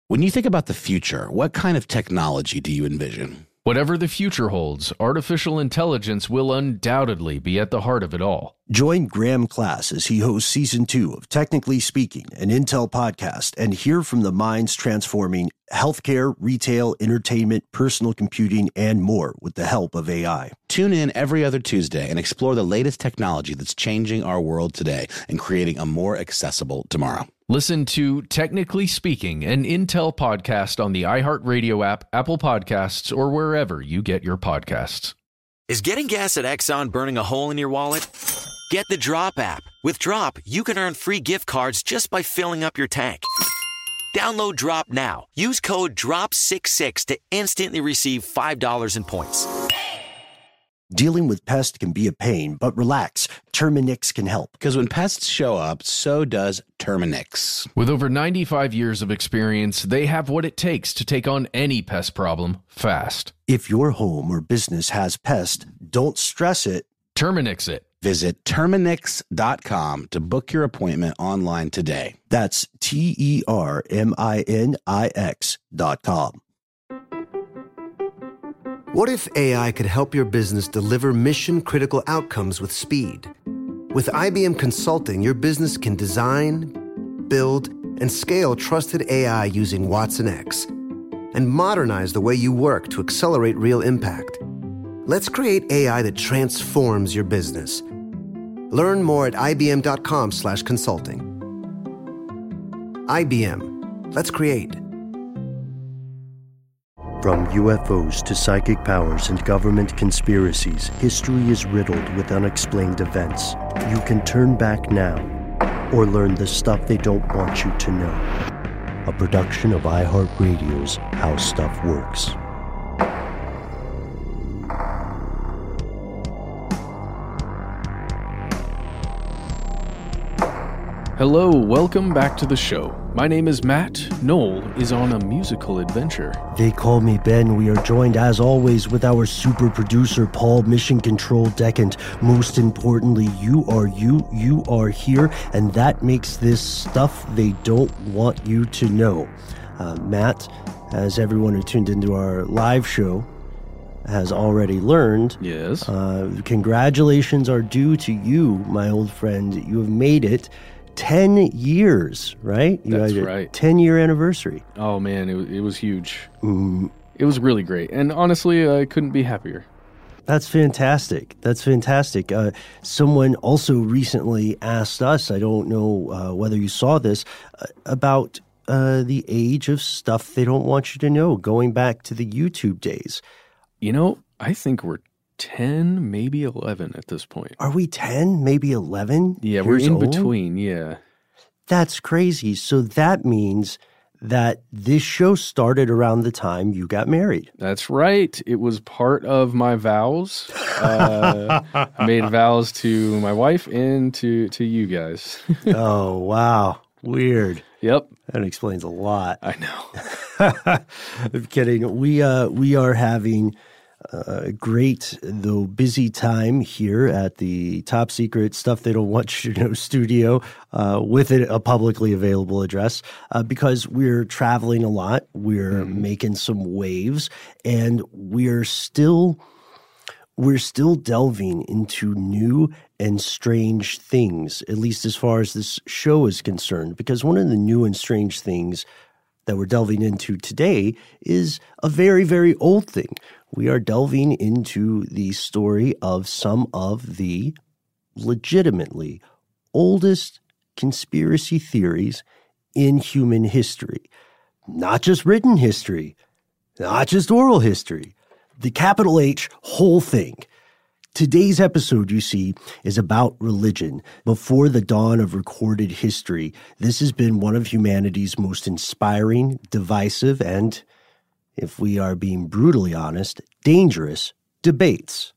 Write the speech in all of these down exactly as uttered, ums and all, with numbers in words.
When you think about the future, what kind of technology do you envision? Whatever the future holds, artificial intelligence will undoubtedly be at the heart of it all. Join Graham Class as he hosts Season two of Technically Speaking, an Intel podcast, and hear from the minds transforming healthcare, retail, entertainment, personal computing, and more with the help of A I. Tune in every other Tuesday and explore the latest technology that's changing our world today and creating a more accessible tomorrow. Listen to Technically Speaking, an Intel podcast on the iHeartRadio app, Apple Podcasts, or wherever you get your podcasts. Is getting gas at Exxon burning a hole in your wallet? Get the Drop app. With Drop, you can earn free gift cards just by filling up your tank. Download Drop now. Use code D R O P six six to instantly receive five dollars in points. Dealing with pests can be a pain, but relax. Terminix can help. Because when pests show up, so does Terminix. With over ninety-five years of experience, they have what it takes to take on any pest problem fast. If your home or business has pests, don't stress it. Terminix it. Visit Terminix dot com to book your appointment online today. That's T E R M I N I X dot com. What if A I could help your business deliver mission-critical outcomes with speed? With I B M Consulting, your business can design, build, and scale trusted A I using Watson X and modernize the way you work to accelerate real impact. Let's create A I that transforms your business. Learn more at I B M dot com slash consulting. I B M. Let's create. From U F Os to psychic powers and government conspiracies, history is riddled with unexplained events. You can turn back now or learn the stuff they don't want you to know. A production of iHeartRadio's How Stuff Works. Hello, welcome back to the show. My name is Matt. Noel is on a musical adventure. They call me Ben. We are joined, as always, with our super producer, Paul Mission Control Decant. Most importantly, you are you, you are here, and that makes this stuff they don't want you to know. Uh, Matt, as everyone who tuned into our live show has already learned, yes, uh, congratulations are due to you, my old friend. You have made it ten years, right? You That's had a right. ten-year anniversary. Oh, man, it, it was huge. Mm. It was really great. And honestly, I couldn't be happier. That's fantastic. That's fantastic. Uh, someone also recently asked us, I don't know uh, whether you saw this, uh, about uh, the age of stuff they don't want you to know, going back to the YouTube days. You know, I think we're ten, maybe eleven at this point. Are we ten, maybe eleven? Yeah, we're in old? between, yeah. That's crazy. So that means that this show started around the time you got married. That's right. It was part of my vows. Uh, I made vows to my wife and to, to you guys. Oh, wow. Weird. Yep. That explains a lot. I know. I'm kidding. We, uh, we are having a great, though busy time here at the top secret Stuff They Don't Want You to Know studio uh, with a, a publicly available address uh, because we're traveling a lot. We're mm-hmm. making some waves, and we're still we're still delving into new and strange things, at least as far as this show is concerned, because one of the new and strange things that we're delving into today is a very, very old thing. We are delving into the story of some of the legitimately oldest conspiracy theories in human history. Not just written history, not just oral history, the capital H whole thing. Today's episode, you see, is about religion. Before the dawn of recorded history, this has been one of humanity's most inspiring, divisive, and, if we are being brutally honest, dangerous debates.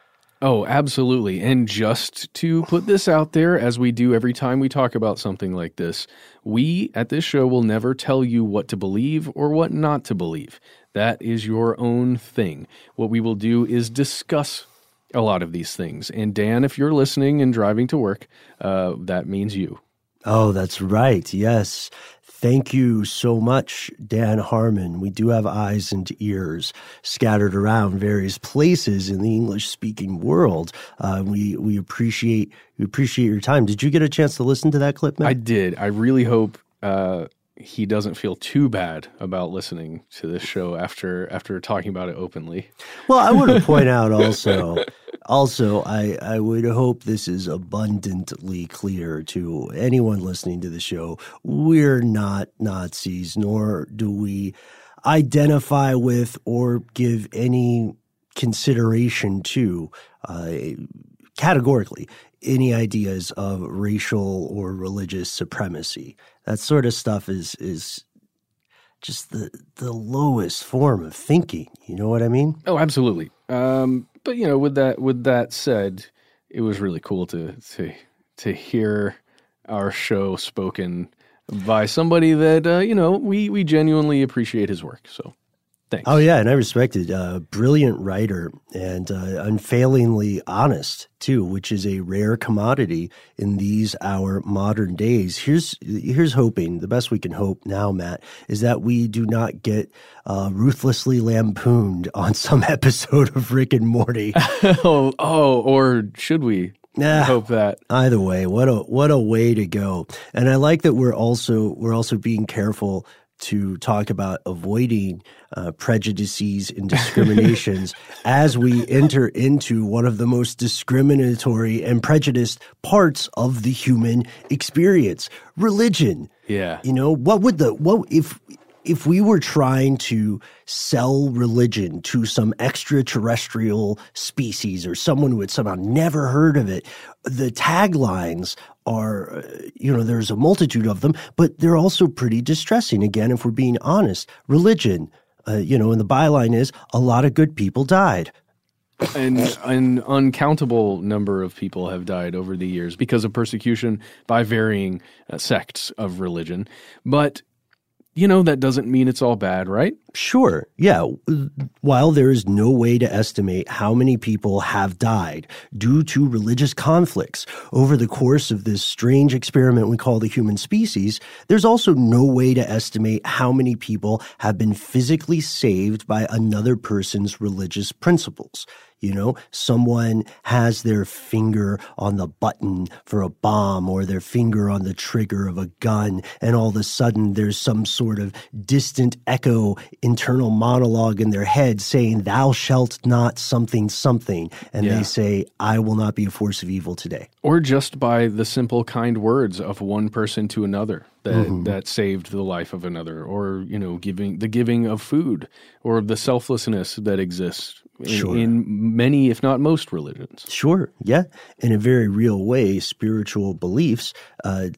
Oh, absolutely. And just to put this out there, as we do every time we talk about something like this, we at this show will never tell you what to believe or what not to believe. That is your own thing. What we will do is discuss a lot of these things. And Dan, if you're listening and driving to work, uh, that means you. Oh, that's right. Yes. Thank you so much, Dan Harmon. We do have eyes and ears scattered around various places in the English-speaking world. Uh, we we appreciate we appreciate your time. Did you get a chance to listen to that clip, Matt? I did. I really hope uh, he doesn't feel too bad about listening to this show after after talking about it openly. Well, I want to point out also, also I, I would hope this is abundantly clear to anyone listening to the show. We're not Nazis, nor do we identify with or give any consideration to uh, categorically any ideas of racial or religious supremacy. That sort of stuff is is just the the lowest form of thinking. You know what I mean? Oh, absolutely. Um, but you know, with that with that said, it was really cool to to to hear our show spoken by somebody that uh, you know we we genuinely appreciate his work. So. Thanks. Oh, yeah, and I respect it. Uh, brilliant writer and uh, unfailingly honest, too, which is a rare commodity in these our modern days. Here's here's hoping, the best we can hope now, Matt, is that we do not get uh, ruthlessly lampooned on some episode of Rick and Morty. oh, oh, or should we? Nah, hope that. Either way, what a what a way to go. And I like that we're also we're also being careful to talk about avoiding uh, prejudices and discriminations as we enter into one of the most discriminatory and prejudiced parts of the human experience, religion. Yeah. You know, what would the, what if, if we were trying to sell religion to some extraterrestrial species or someone who had somehow never heard of it, the taglines are, you know, there's a multitude of them, but they're also pretty distressing. Again, if we're being honest, religion, uh, you know, and the byline is a lot of good people died. And an uncountable number of people have died over the years because of persecution by varying uh, sects of religion. But you know, that doesn't mean it's all bad, right? Sure. Yeah. While there is no way to estimate how many people have died due to religious conflicts over the course of this strange experiment we call the human species, there's also no way to estimate how many people have been physically saved by another person's religious principles. You know, someone has their finger on the button for a bomb or their finger on the trigger of a gun, and all of a sudden there's some sort of distant echo, internal monologue in their head saying, thou shalt not something something. And yeah. they say, I will not be a force of evil today. Or just by the simple kind words of one person to another that, mm-hmm. that saved the life of another, or, you know, giving the giving of food, or the selflessness that exists in, sure. in many, if not most, religions. Sure, yeah. In a very real way, spiritual beliefs uh,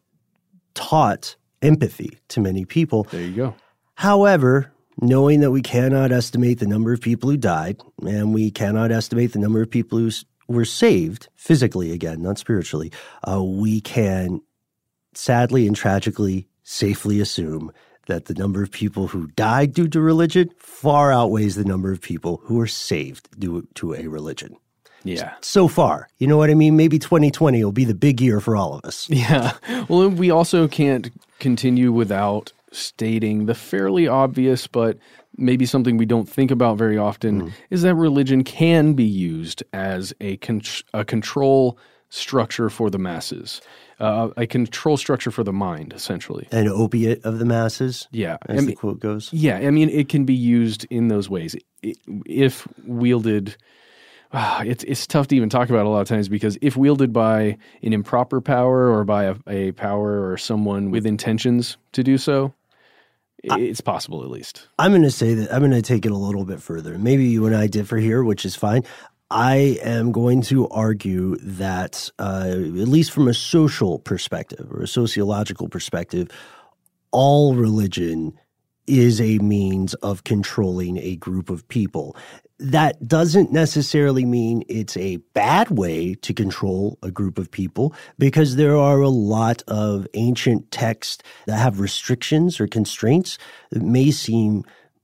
taught empathy to many people. There you go. However, knowing that we cannot estimate the number of people who died, and we cannot estimate the number of people who were saved, physically again, not spiritually, uh, we can sadly and tragically safely assume that the number of people who died due to religion far outweighs the number of people who were saved due to a religion. Yeah. So far. You know what I mean? Maybe twenty twenty will be the big year for all of us. Yeah. Well, we also can't continue without stating the fairly obvious, but maybe something we don't think about very often, mm. is that religion can be used as a, con- a control structure for the masses. Uh, a control structure for the mind, essentially. An opiate of the masses, yeah, as I mean, the quote goes. Yeah, I mean, it can be used in those ways. It, if wielded, uh, it's it's tough to even talk about a lot of times, because if wielded by an improper power or by a, a power or someone with intentions to do so, I, it's possible at least. I'm going to say that I'm going to take it a little bit further. Maybe you and I differ here, which is fine. I am going to argue that, uh, at least from a social perspective or a sociological perspective, all religion is a means of controlling a group of people. That doesn't necessarily mean it's a bad way to control a group of people, because there are a lot of ancient texts that have restrictions or constraints that may seem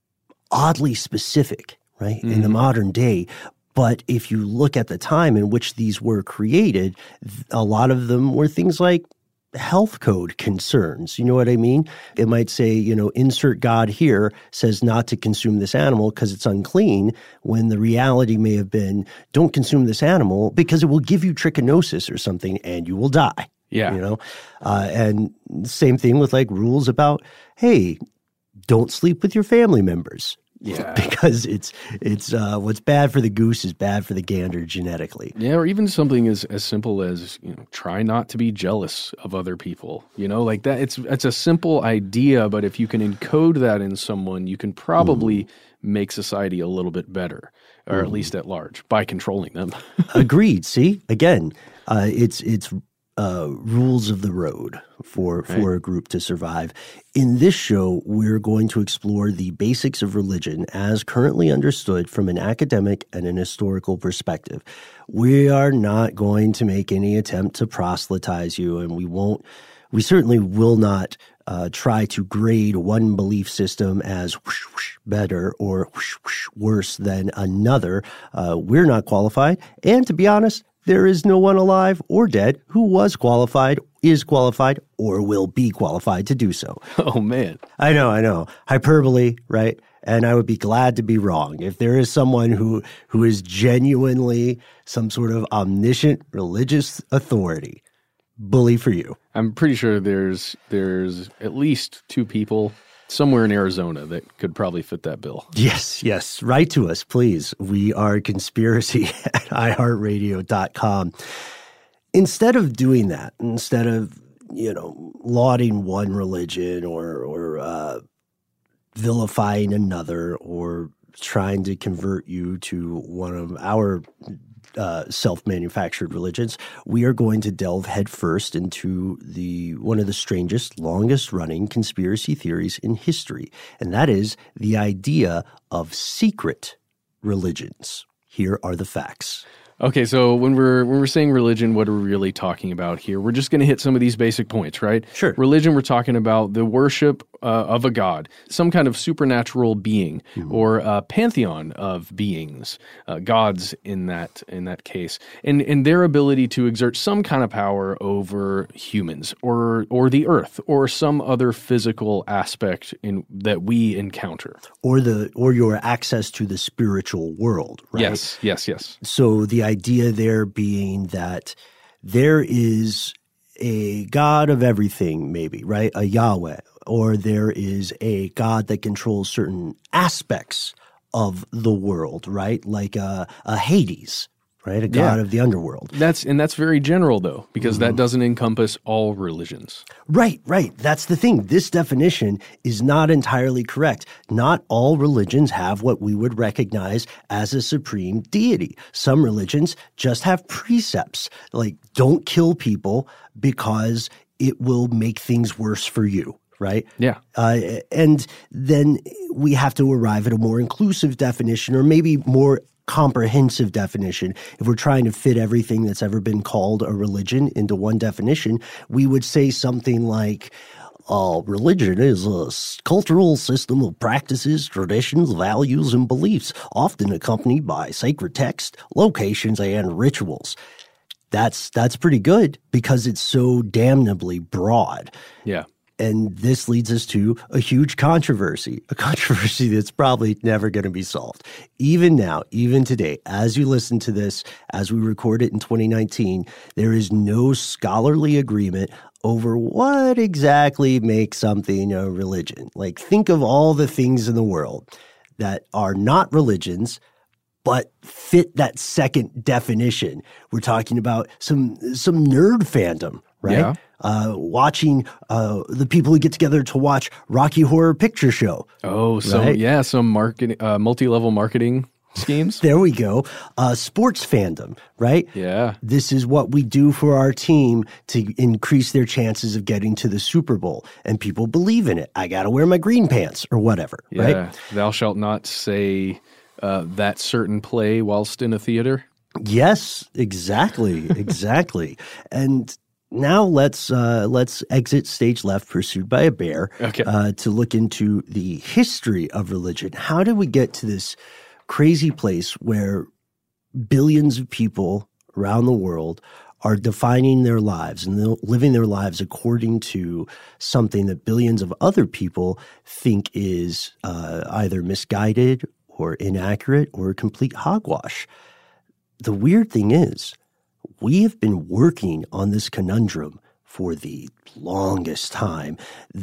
oddly specific, right, mm-hmm. in the modern day. But if you look at the time in which these were created, a lot of them were things like health code concerns. You know what I mean? It might say, you know, insert God here says not to consume this animal because it's unclean, when the reality may have been, don't consume this animal because it will give you trichinosis or something and you will die. Yeah. You know? Uh, and same thing with like rules about, hey, don't sleep with your family members. Yeah. Because it's it's uh, what's bad for the goose is bad for the gander genetically. Yeah, or even something as, as simple as, you know, try not to be jealous of other people. You know, like that. It's it's a simple idea, but if you can encode that in someone, you can probably mm. make society a little bit better, or mm. at least at large, by controlling them. Agreed. See, again, uh, it's it's uh, rules of the road for for right. a group to survive. In this show, we're going to explore the basics of religion as currently understood from an academic and an historical perspective. We are not going to make any attempt to proselytize you, and we won't, we certainly will not uh, try to grade one belief system as whoosh, whoosh, better or whoosh, whoosh, worse than another. Uh, we're not qualified, and to be honest, there is no one alive or dead who was qualified, is qualified, or will be qualified to do so. Oh, man. I know, I know. Hyperbole, right? And I would be glad to be wrong. If there is someone who who is genuinely some sort of omniscient religious authority, bully for you. I'm pretty sure there's there's at least two people somewhere in Arizona that could probably fit that bill. Yes, yes. Write to us, please. We are conspiracy at i heart radio dot com. Instead of doing that, instead of, you know, lauding one religion or, or uh, vilifying another or trying to convert you to one of our Uh, self-manufactured religions, we are going to delve headfirst into the one of the strangest, longest-running conspiracy theories in history, and that is the idea of secret religions. Here are the facts. Okay, so when we're when we're saying religion, what are we really talking about here? We're just going to hit some of these basic points, right? Sure. Religion, we're talking about the worship uh, of a god, some kind of supernatural being, mm-hmm. or a pantheon of beings, uh, gods in that in that case, and and their ability to exert some kind of power over humans or or the earth or some other physical aspect in that we encounter, or the or your access to the spiritual world, right? Yes, yes, yes. So the idea there being that there is a God of everything, maybe, right? A Yahweh, or there is a God that controls certain aspects of the world, right? Like a, a Hades, right? A god yeah. of the underworld. That's and that's very general, though, because mm-hmm. that doesn't encompass all religions. Right, right. That's the thing. This definition is not entirely correct. Not all religions have what we would recognize as a supreme deity. Some religions just have precepts, like don't kill people because it will make things worse for you. Right? Yeah. Uh, and then we have to arrive at a more inclusive definition, or maybe more comprehensive definition. If we're trying to fit everything that's ever been called a religion into one definition, we would say something like, uh, religion is a cultural system of practices, traditions, values, and beliefs, often accompanied by sacred text, locations, and rituals. That's that's pretty good because it's so damnably broad. Yeah. And this leads us to a huge controversy, a controversy that's probably never going to be solved. Even now, even today, as you listen to this, as we record it in twenty nineteen, there is no scholarly agreement over what exactly makes something a religion. Like, think of all the things in the world that are not religions, but fit that second definition. We're talking about some some nerd fandom, right? Yeah. Uh, watching uh, the people who get together to watch Rocky Horror Picture Show. Oh, so right? yeah, some marketing, uh, multi-level marketing schemes. There we go. Uh, sports fandom, right? Yeah. This is what we do for our team to increase their chances of getting to the Super Bowl. And people believe in it. I got to wear my green pants or whatever, yeah. right? Thou shalt not say uh, that certain play whilst in a theater. Yes, exactly, exactly. And now let's uh, let's exit stage left, pursued by a bear, okay. uh, to look into the history of religion. How did we get to this crazy place where billions of people around the world are defining their lives and living their lives according to something that billions of other people think is uh, either misguided or inaccurate or complete hogwash. The weird thing is, we have been working on this conundrum for the longest time.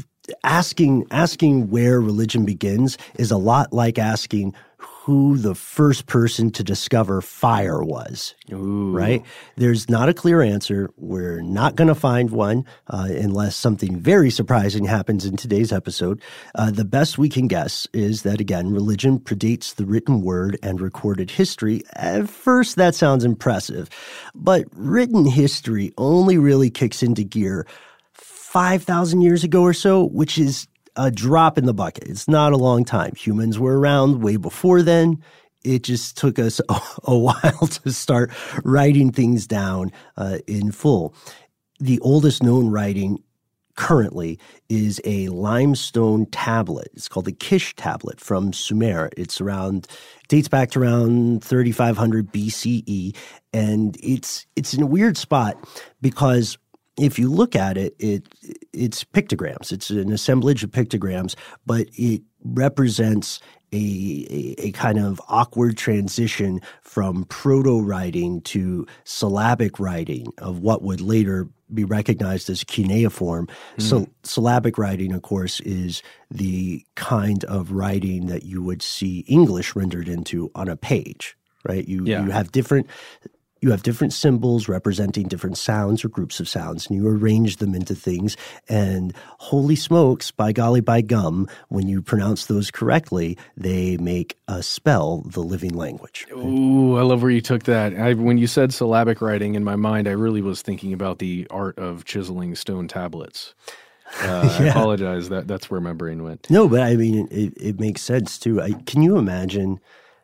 Asking asking where religion begins is a lot like asking who the first person to discover fire was, Ooh. right? There's not a clear answer. We're not going to find one uh, unless something very surprising happens in today's episode. Uh, the best we can guess is that, again, religion predates the written word and recorded history. At first, that sounds impressive, but written history only really kicks into gear five thousand years ago or so, which is a drop in the bucket. It's not a long time. Humans were around way before then. It just took us a, a while to start writing things down uh, in full. The oldest known writing currently is a limestone tablet. It's called the Kish tablet from Sumer. It's around, dates back to around thirty-five hundred B C E. And it's, it's in a weird spot because if you look at it, it it's pictograms. It's an assemblage of pictograms, but it represents a, a, a kind of awkward transition from proto-writing to syllabic writing of what would later be recognized as cuneiform. Mm. So syllabic writing, of course, is the kind of writing that you would see English rendered into on a page, right? You yeah. you have different You have different symbols representing different sounds or groups of sounds, and you arrange them into things. And holy smokes, by golly, by gum, when you pronounce those correctly, they make a spell the living language. Ooh, I love where you took that. I, when you said syllabic writing, in my mind, I really was thinking about the art of chiseling stone tablets. Uh, yeah. I apologize. That that's where my brain went. No, but I mean, it, it makes sense too. I, can you imagine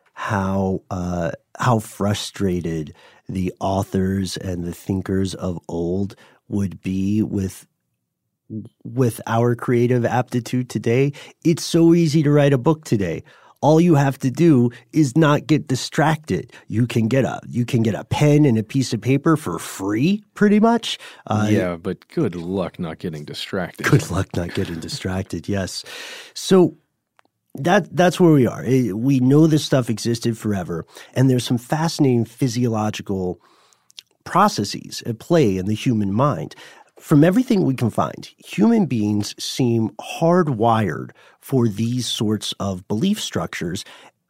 how uh, how frustrated the authors and the thinkers of old would be with with our creative aptitude today? It's so easy to write a book today. All you have to do is not get distracted. You can get a you can get a pen and a piece of paper for free, pretty much. Uh, yeah, but good luck not getting distracted. Good luck not getting distracted. Yes. So That that's where we are. We know this stuff existed forever, and there's some fascinating physiological processes at play in the human mind. From everything we can find, human beings seem hardwired for these sorts of belief structures.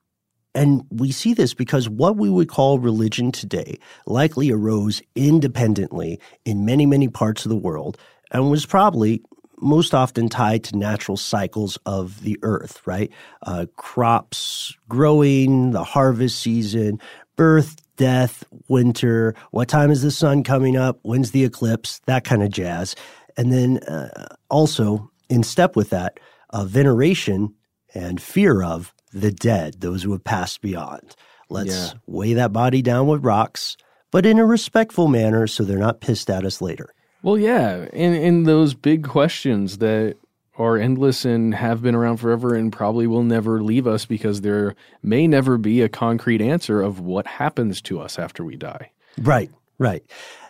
And we see this because what we would call religion today likely arose independently in many, many parts of the world and was probably most often tied to natural cycles of the earth, right? Uh, crops growing, the harvest season, birth, death, winter, what time is the sun coming up, when's the eclipse, that kind of jazz. And then uh, also in step with that, uh, veneration and fear of the dead, those who have passed beyond. Let's yeah. weigh that body down with rocks, but in a respectful manner so they're not pissed at us later. Well, yeah, and, and those big questions that are endless and have been around forever and probably will never leave us because there may never be a concrete answer of what happens to us after we die. Right, right.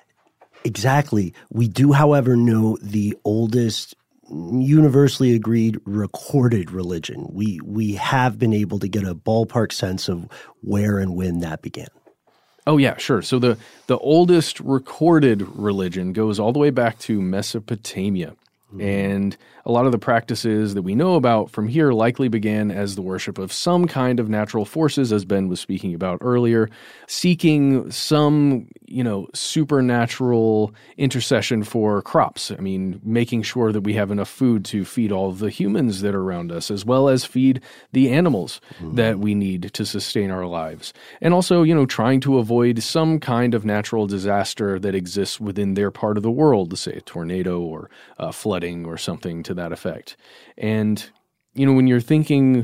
Exactly. We do, however, know the oldest universally agreed recorded religion. We we have been able to get a ballpark sense of where and when that began. Oh, yeah, sure. So the, the oldest recorded religion goes all the way back to Mesopotamia. Mm-hmm. And a lot of the practices that we know about from here likely began as the worship of some kind of natural forces, as Ben was speaking about earlier, seeking some, you know, supernatural intercession for crops. I mean, making sure that we have enough food to feed all of the humans that are around us, as well as feed the animals mm-hmm. that we need to sustain our lives. And also, you know, trying to avoid some kind of natural disaster that exists within their part of the world, say a tornado or a flood or something to that effect. And, you know, when you're thinking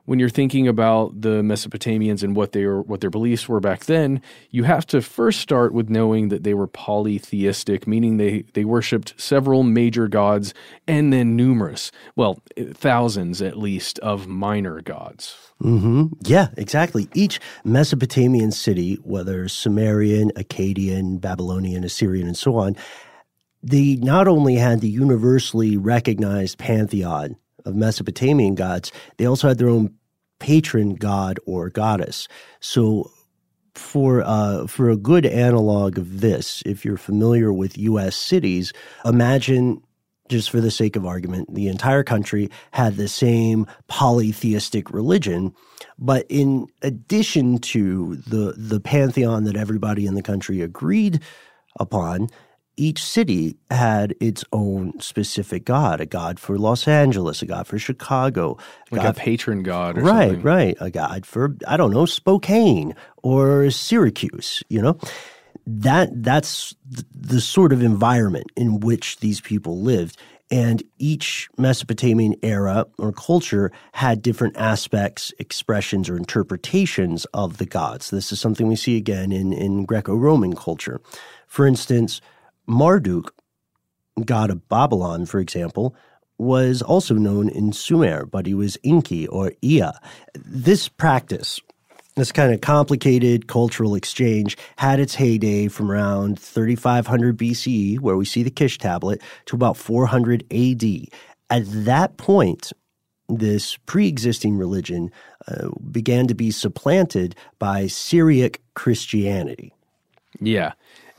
when you're thinking about the Mesopotamians and what they were, what their beliefs were back then, you have to first start with knowing that they were polytheistic, meaning they, they worshipped several major gods and then numerous, well, thousands at least, of minor gods. Mm-hmm. Yeah, exactly. Each Mesopotamian city, whether Sumerian, Akkadian, Babylonian, Assyrian, and so on, they not only had the universally recognized pantheon of Mesopotamian gods, they also had their own patron god or goddess. So for uh, for a good analog of this, if you're familiar with U S cities, imagine, just for the sake of argument, the entire country had the same polytheistic religion, but in addition to the the pantheon that everybody in the country agreed upon, each city had its own specific god, a god for Los Angeles, a god for Chicago. Like god a patron god or right, something. Right, right. A god for, I don't know, Spokane or Syracuse, you know? That That's the sort of environment in which these people lived. And each Mesopotamian era or culture had different aspects, expressions, or interpretations of the gods. This is something we see again in, in Greco-Roman culture. For instance, Marduk, god of Babylon, for example, was also known in Sumer, but he was Enki or Ea. This practice, this kind of complicated cultural exchange, had its heyday from around thirty-five hundred B C E, where we see the Kish tablet, to about four hundred A D. At that point, this pre-existing religion uh, began to be supplanted by Syriac Christianity. Yeah.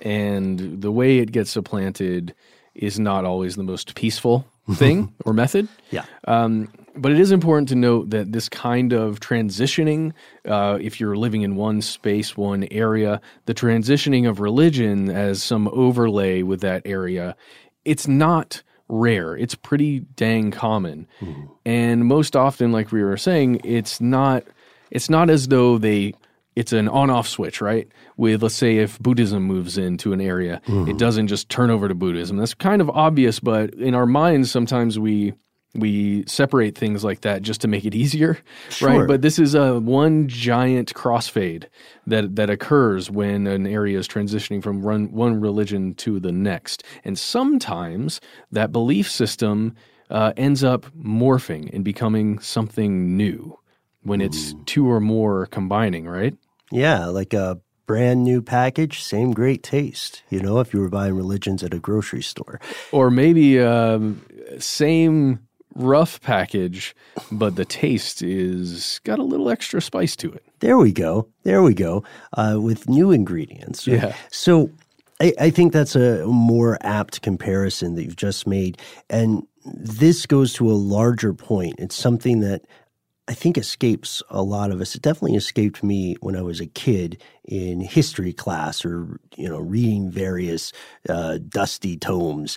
And the way it gets supplanted is not always the most peaceful thing or method. Yeah. Um, but it is important to note that this kind of transitioning, uh, if you're living in one space, one area, the transitioning of religion as some overlay with that area, it's not rare. It's pretty dang common. Mm-hmm. And most often, like we were saying, it's not it's not as though they it's an on-off switch, right? With, let's say, if Buddhism moves into an area, mm-hmm. it doesn't just turn over to Buddhism. That's kind of obvious, but in our minds, sometimes we we separate things like that just to make it easier, sure. right? But this is a one giant crossfade that that occurs when an area is transitioning from run, one religion to the next. And sometimes that belief system uh, ends up morphing and becoming something new when it's mm. two or more combining, right? Yeah, like a brand new package, same great taste, you know, if you were buying religions at a grocery store. Or maybe um, same rough package, but the taste is got a little extra spice to it. There we go. There we go. Uh, with new ingredients. Right? Yeah. So I, I think that's a more apt comparison that you've just made. And this goes to a larger point. It's something that I think escapes a lot of us. It definitely escaped me when I was a kid in history class or, you know, reading various uh, dusty tomes.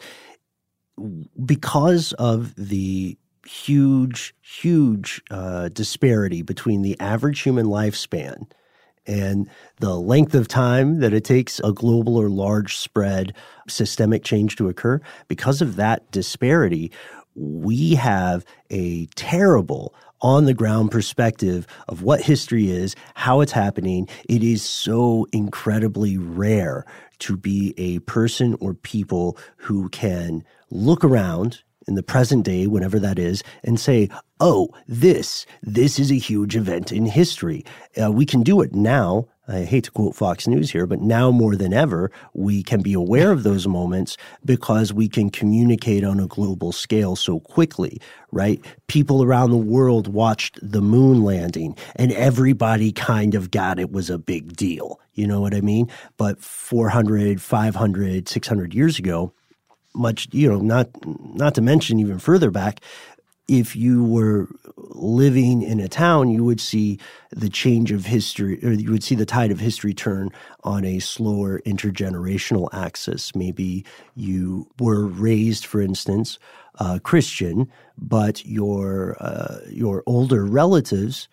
Because of the huge, huge uh, disparity between the average human lifespan and the length of time that it takes a global or large spread systemic change to occur, because of that disparity, we have a terrible on-the-ground perspective of what history is, how it's happening. It is so incredibly rare to be a person or people who can look around in the present day, whenever that is, and say, oh, this, this is a huge event in history. Uh, we can do it now. I hate to quote Fox News here, but now more than ever, we can be aware of those moments because we can communicate on a global scale so quickly, right? People around the world watched the moon landing and everybody kind of got it was a big deal. You know what I mean? But four hundred, five hundred, six hundred years ago, much, you know, not, not to mention even further back, if you were living in a town, you would see the change of history, or you would see the tide of history turn on a slower intergenerational axis. Maybe you were raised, for instance, uh, Christian, but your uh, your older relatives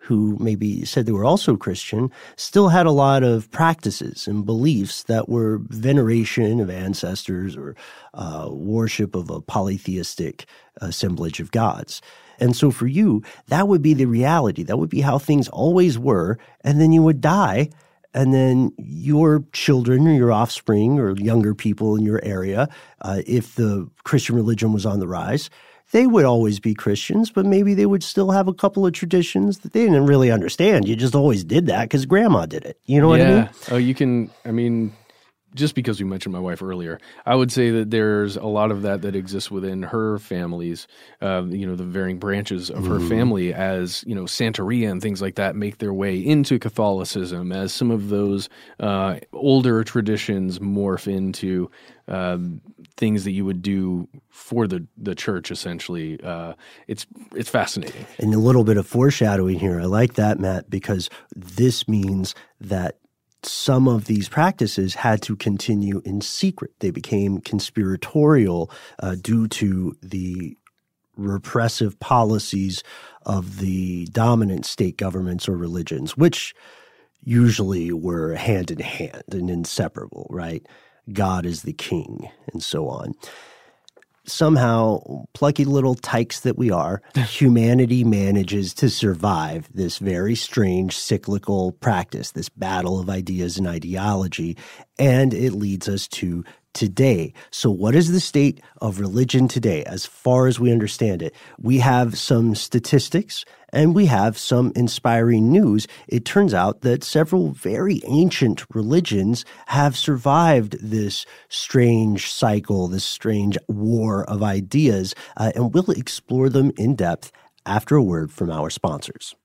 who maybe said they were also Christian, still had a lot of practices and beliefs that were veneration of ancestors or uh, worship of a polytheistic assemblage of gods. And so for you, that would be the reality. That would be how things always were. And then you would die, and then your children or your offspring or younger people in your area, uh, if the Christian religion was on the rise, they would always be Christians, but maybe they would still have a couple of traditions that they didn't really understand. You just always did that because grandma did it. You know what yeah. I mean? Oh, you can, I mean, just because we mentioned my wife earlier, I would say that there's a lot of that that exists within her families, uh, you know, the varying branches of her mm. family as, you know, Santeria and things like that make their way into Catholicism as some of those uh, older traditions morph into um, things that you would do for the, the church, essentially. Uh, it's it's fascinating. And a little bit of foreshadowing here. I like that, Matt, because this means that some of these practices had to continue in secret. They became conspiratorial uh, due to the repressive policies of the dominant state governments or religions, which usually were hand in hand and inseparable, right? God is the king, and so on. Somehow, plucky little tykes that we are, humanity manages to survive this very strange cyclical practice, this battle of ideas and ideology, and it leads us to today. So what is the state of religion today as far as we understand it? We have some statistics and we have some inspiring news. It turns out that several very ancient religions have survived this strange cycle, this strange war of ideas, uh, and we'll explore them in depth after a word from our sponsors.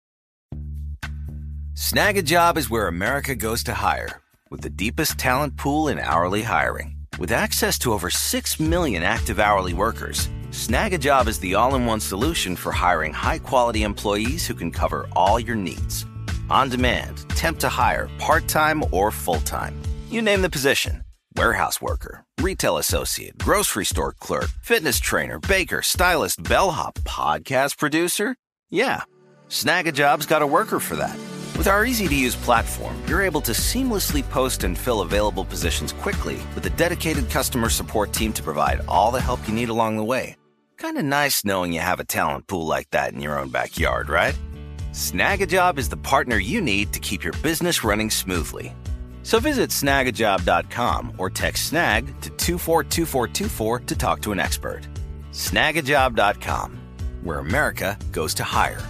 Snag a Job is where America goes to hire, with the deepest talent pool in hourly hiring. With access to over six million active hourly workers, Snag a Job is the all-in-one solution for hiring high-quality employees who can cover all your needs. On demand, temp to hire, part-time or full-time. You name the position. Warehouse worker, retail associate, grocery store clerk, fitness trainer, baker, stylist, bellhop, podcast producer. Yeah, Snag a Job's got a worker for that. With our easy-to-use platform, you're able to seamlessly post and fill available positions quickly with a dedicated customer support team to provide all the help you need along the way. Kind of nice knowing you have a talent pool like that in your own backyard, right? Snag a Job is the partner you need to keep your business running smoothly. So visit snag a job dot com or text SNAG to two four two four two four to talk to an expert. snag a job dot com, where America goes to hire.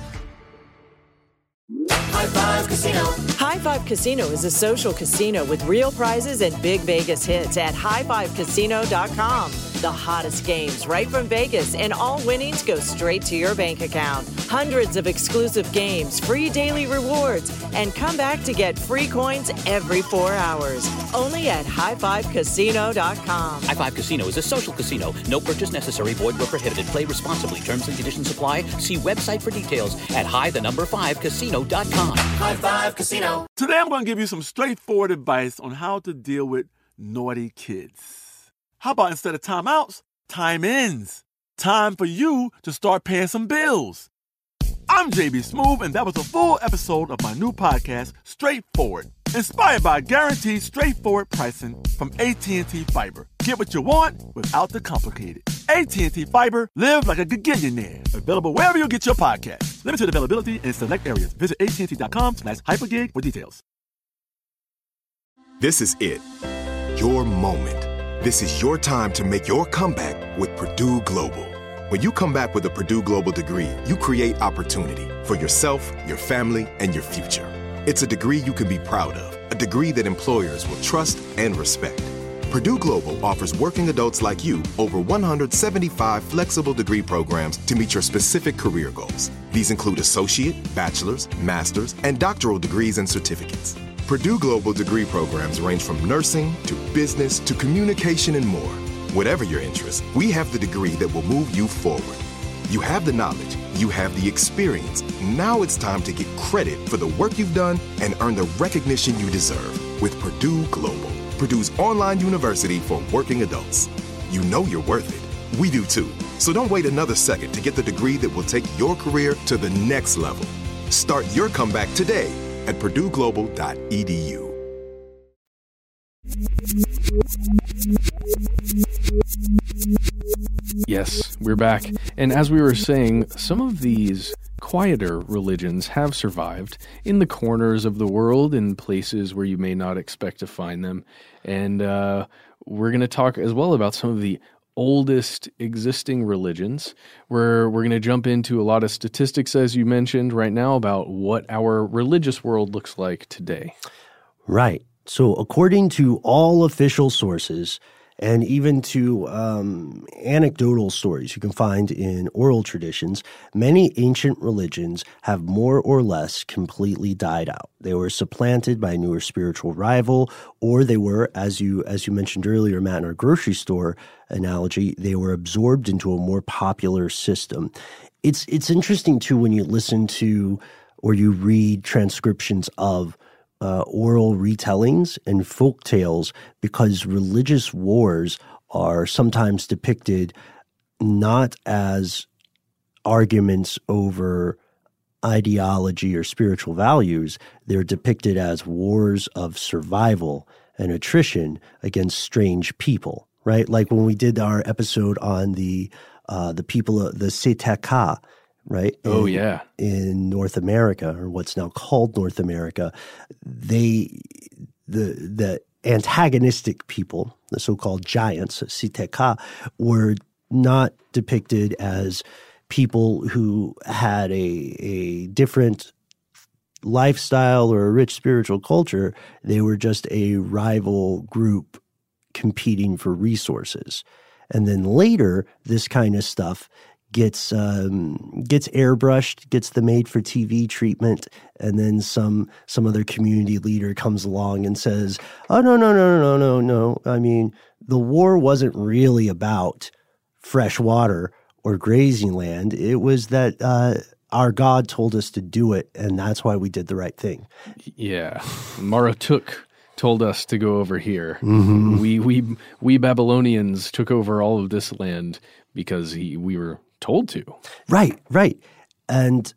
High Five Casino. High Five Casino is a social casino with real prizes and big Vegas hits at high five casino dot com. The hottest games right from Vegas, and all winnings go straight to your bank account. Hundreds of exclusive games, free daily rewards, and come back to get free coins every four hours. Only at high five casino dot com. High Five Casino is a social casino. No purchase necessary. Void where prohibited. Play responsibly. Terms and conditions apply. See website for details at high the number five casino dot com. High Five Casino. Today I'm going to give you some straightforward advice on how to deal with naughty kids. How about instead of timeouts, time ins? Time for you to start paying some bills. I'm J B Smoove, and that was a full episode of my new podcast, Straightforward, inspired by guaranteed straightforward pricing from A T and T Fiber. Get what you want without the complicated. A T and T Fiber, live like a gigillionaire. Available wherever you get your podcast. Limited availability in select areas. Visit A T and T dot com slash hypergig for details. This is it. Your moment. This is your time to make your comeback with Purdue Global. When you come back with a Purdue Global degree, you create opportunity for yourself, your family, and your future. It's a degree you can be proud of, a degree that employers will trust and respect. Purdue Global offers working adults like you over one hundred seventy-five flexible degree programs to meet your specific career goals. These include associate, bachelor's, master's, and doctoral degrees and certificates. Purdue Global degree programs range from nursing to business to communication and more. Whatever your interest, we have the degree that will move you forward. You have the knowledge, you have the experience. Now it's time to get credit for the work you've done and earn the recognition you deserve with Purdue Global, Purdue's online university for working adults. You know you're worth it. We do too. So don't wait another second to get the degree that will take your career to the next level. Start your comeback today at purdue global dot e d u. Yes, we're back. And as we were saying, some of these quieter religions have survived in the corners of the world, in places where you may not expect to find them. And uh, we're going to talk as well about some of the oldest existing religions, where we're going to jump into a lot of statistics, as you mentioned right now, about what our religious world looks like today. Right. So according to all official sources, and even to um, anecdotal stories you can find in oral traditions, many ancient religions have more or less completely died out. They were supplanted by a newer spiritual rival, or they were, as you as you mentioned earlier, Matt, in our grocery store analogy, they were absorbed into a more popular system. It's it's interesting, too, when you listen to or you read transcriptions of Uh, oral retellings and folk tales, because religious wars are sometimes depicted not as arguments over ideology or spiritual values. They're depicted as wars of survival and attrition against strange people, right? Like when we did our episode on the uh, the people, of the Setaka, right? Oh, in, yeah. In North America, or what's now called North America, they, the the antagonistic people, the so-called giants, Seteka, were not depicted as people who had a a different lifestyle or a rich spiritual culture. They were just a rival group competing for resources. And then later, this kind of stuff gets um, gets airbrushed, gets the made-for-T V treatment, and then some some other community leader comes along and says, oh, no, no, no, no, no, no. I mean, the war wasn't really about fresh water or grazing land. It was that uh, our God told us to do it, and that's why we did the right thing. Yeah. Maratuk told us to go over here. Mm-hmm. We we we Babylonians took over all of this land because he, we were told to. Right, right. And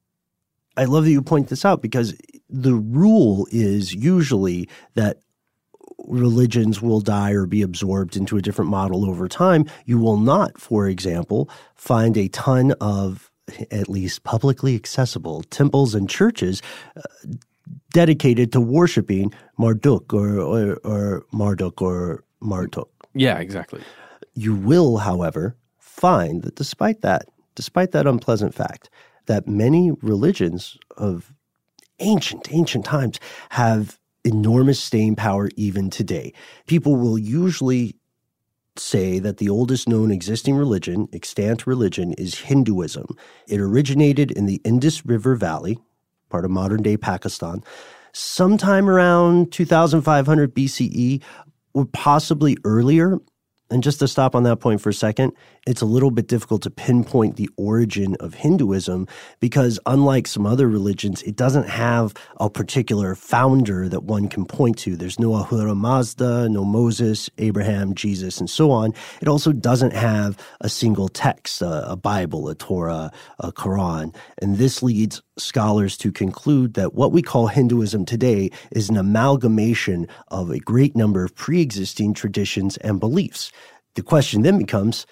I love that you point this out, because the rule is usually that religions will die or be absorbed into a different model over time. You will not, for example, find a ton of, at least publicly accessible, temples and churches uh, dedicated to worshiping Marduk or, or, or Marduk or Marduk. Yeah, exactly. You will, however, find that despite that, despite that unpleasant fact, that many religions of ancient, ancient times have enormous staying power even today. People will usually say that the oldest known existing religion, extant religion, is Hinduism. It originated in the Indus River Valley, part of modern-day Pakistan, sometime around two thousand five hundred B C E, or possibly earlier. And just to stop on that point for a second, it's a little bit difficult to pinpoint the origin of Hinduism, because unlike some other religions, it doesn't have a particular founder that one can point to. There's no Ahura Mazda, no Moses, Abraham, Jesus, and so on. It also doesn't have a single text, a, a Bible, a Torah, a Quran. And this leads scholars to conclude that what we call Hinduism today is an amalgamation of a great number of pre-existing traditions and beliefs. The question then becomes,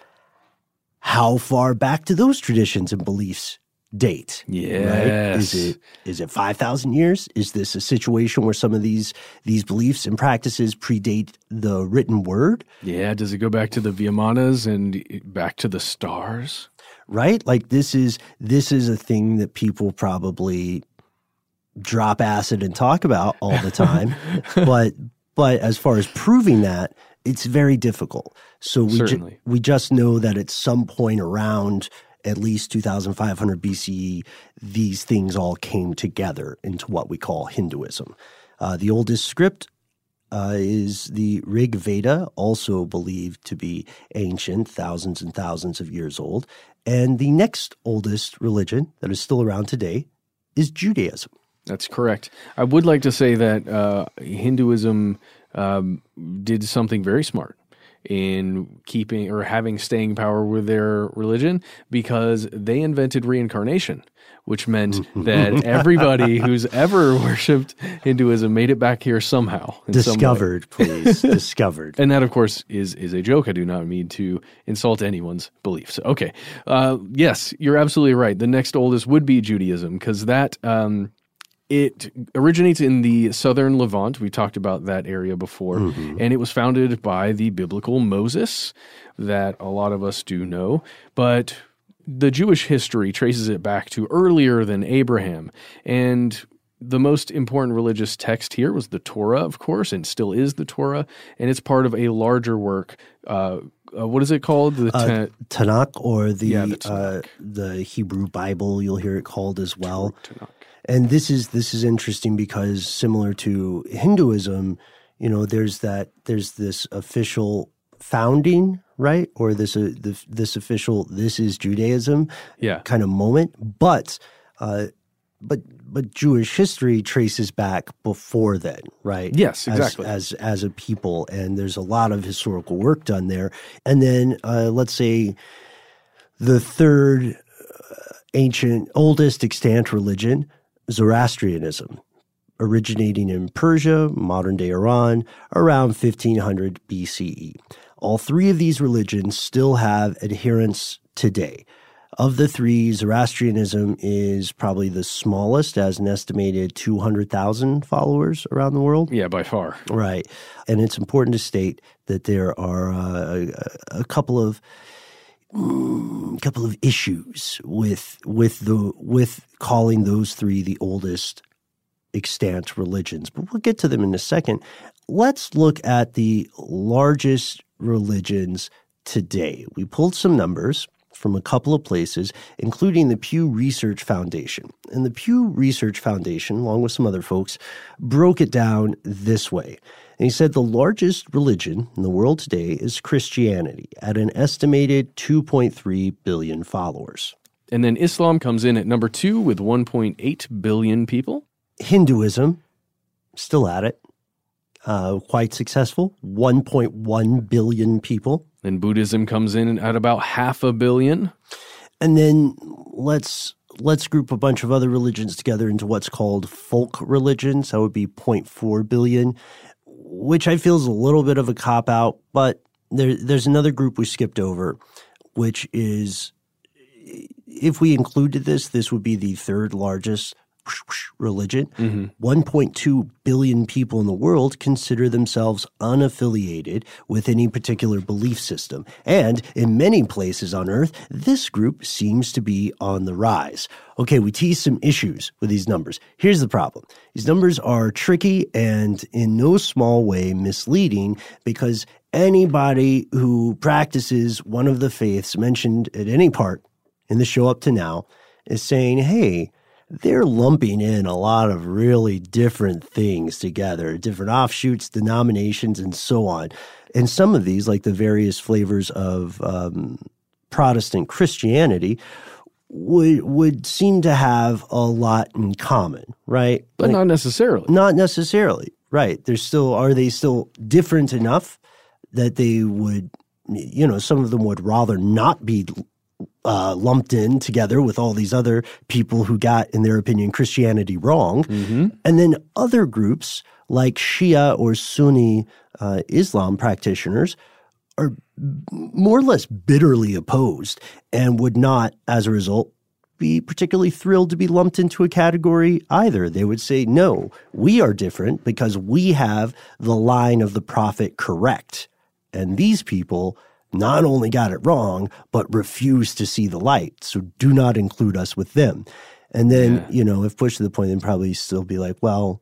how far back do those traditions and beliefs date? Yes. Right? Is it is it five thousand years? Is this a situation where some of these these beliefs and practices predate the written word? Yeah. Does it go back to the Vyamanas and back to the stars? Right? Like this is this is a thing that people probably drop acid and talk about all the time. but but as far as proving that, it's very difficult. So we ju- we just know that at some point around at least two thousand five hundred B C E, these things all came together into what we call Hinduism. Uh, the oldest script uh, is the Rig Veda, also believed to be ancient, thousands and thousands of years old. And the next oldest religion that is still around today is Judaism. That's correct. I would like to say that uh, Hinduism um, did something very smart in keeping or having staying power with their religion, because they invented reincarnation, which meant that everybody who's ever worshipped Hinduism made it back here somehow. Discovered, please. Discovered. And that, of course, is is a joke. I do not mean to insult anyone's beliefs. Okay. Uh, yes, you're absolutely right. The next oldest would be Judaism, because that um, it originates in the southern Levant. We talked about that area before. Mm-hmm. And it was founded by the biblical Moses that a lot of us do know. But the Jewish history traces it back to earlier than Abraham. And the most important religious text here was the Torah, of course, and still is the Torah. And it's part of a larger work. Uh, uh, what is it called? The uh, Tanakh, or the, yeah, the, uh, the Hebrew Bible, you'll hear it called as well. Tanakh. And this is this is interesting because similar to Hinduism, you know, there's that there's this official founding, right? Or this uh, the, this official this is Judaism, yeah. kind of moment. But uh, but but Jewish history traces back before then, right? Yes, exactly. As as, as a people, and there's a lot of historical work done there. And then uh, let's say the third uh, ancient, oldest extant religion, Zoroastrianism, originating in Persia, modern-day Iran, around fifteen hundred B C E. All three of these religions still have adherents today. Of the three, Zoroastrianism is probably the smallest, as an estimated two hundred thousand followers around the world. Yeah, by far. Right. And it's important to state that there are uh, a, a couple of a couple of issues with with the with calling those three the oldest extant religions, but we'll get to them in a second. Let's look at the largest religions today. We pulled some numbers from a couple of places, including the Pew Research Foundation. And the Pew Research Foundation, along with some other folks, broke it down this way. And he said the largest religion in the world today is Christianity, at an estimated two point three billion followers. And then Islam comes in at number two with one point eight billion people. Hinduism, still at it, uh, quite successful, one point one billion people. Then Buddhism comes in at about half a billion. And then let's let's group a bunch of other religions together into what's called folk religions. That would be zero point four billion, which I feel is a little bit of a cop-out. But there, there's another group we skipped over, which is, if we included this, this would be the third largest religion. Mm-hmm. one point two billion people in the world consider themselves unaffiliated with any particular belief system. And in many places on Earth, this group seems to be on the rise. Okay, we tease some issues with these numbers. Here's the problem. These numbers are tricky and in no small way misleading, because anybody who practices one of the faiths mentioned at any part in the show up to now is saying, hey, they're lumping in a lot of really different things together, different offshoots, denominations, and so on. And some of these, like the various flavors of um, Protestant Christianity, would would seem to have a lot in common, right? But like, not necessarily. Not necessarily, right. They're still, are they still different enough that they would, you know, some of them would rather not be Uh, lumped in together with all these other people who got, in their opinion, Christianity wrong. Mm-hmm. And then other groups like Shia or Sunni uh, Islam practitioners are more or less bitterly opposed and would not, as a result, be particularly thrilled to be lumped into a category either. They would say, no, we are different because we have the line of the prophet correct. And these people not only got it wrong, but refused to see the light. So do not include us with them. And then, yeah. you know, if pushed to the point, then probably still be like, well,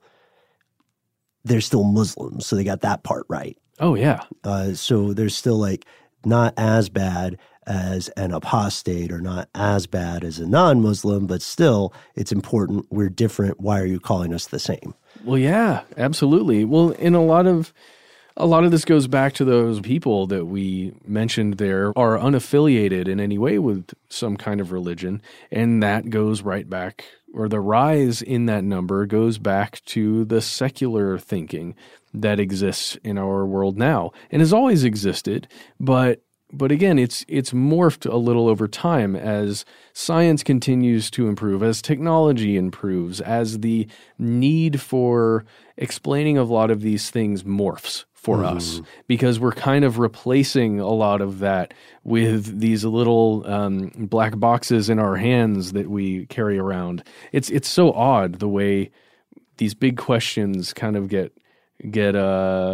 they're still Muslims, so they got that part right. Oh, yeah. Uh, so they're still like not as bad as an apostate or not as bad as a non-Muslim, but still it's important. We're different. Why are you calling us the same? Well, yeah, absolutely. Well, in a lot of A lot of this goes back to those people that we mentioned there are unaffiliated in any way with some kind of religion, and that goes right back, or the rise in that number goes back to the secular thinking that exists in our world now and has always existed, but but again, it's it's morphed a little over time as science continues to improve, as technology improves, as the need for explaining a lot of these things morphs for mm. us, because we're kind of replacing a lot of that with these little um, black boxes in our hands that we carry around. It's it's so odd the way these big questions kind of get get uh,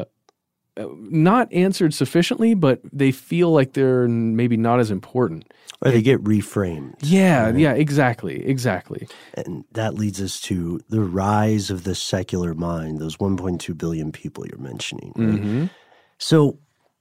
not answered sufficiently, but they feel like they're maybe not as important. Or they get reframed. Yeah, right? yeah, exactly, exactly. And that leads us to the rise of the secular mind, those one point two billion people you're mentioning. Right? Mm-hmm. So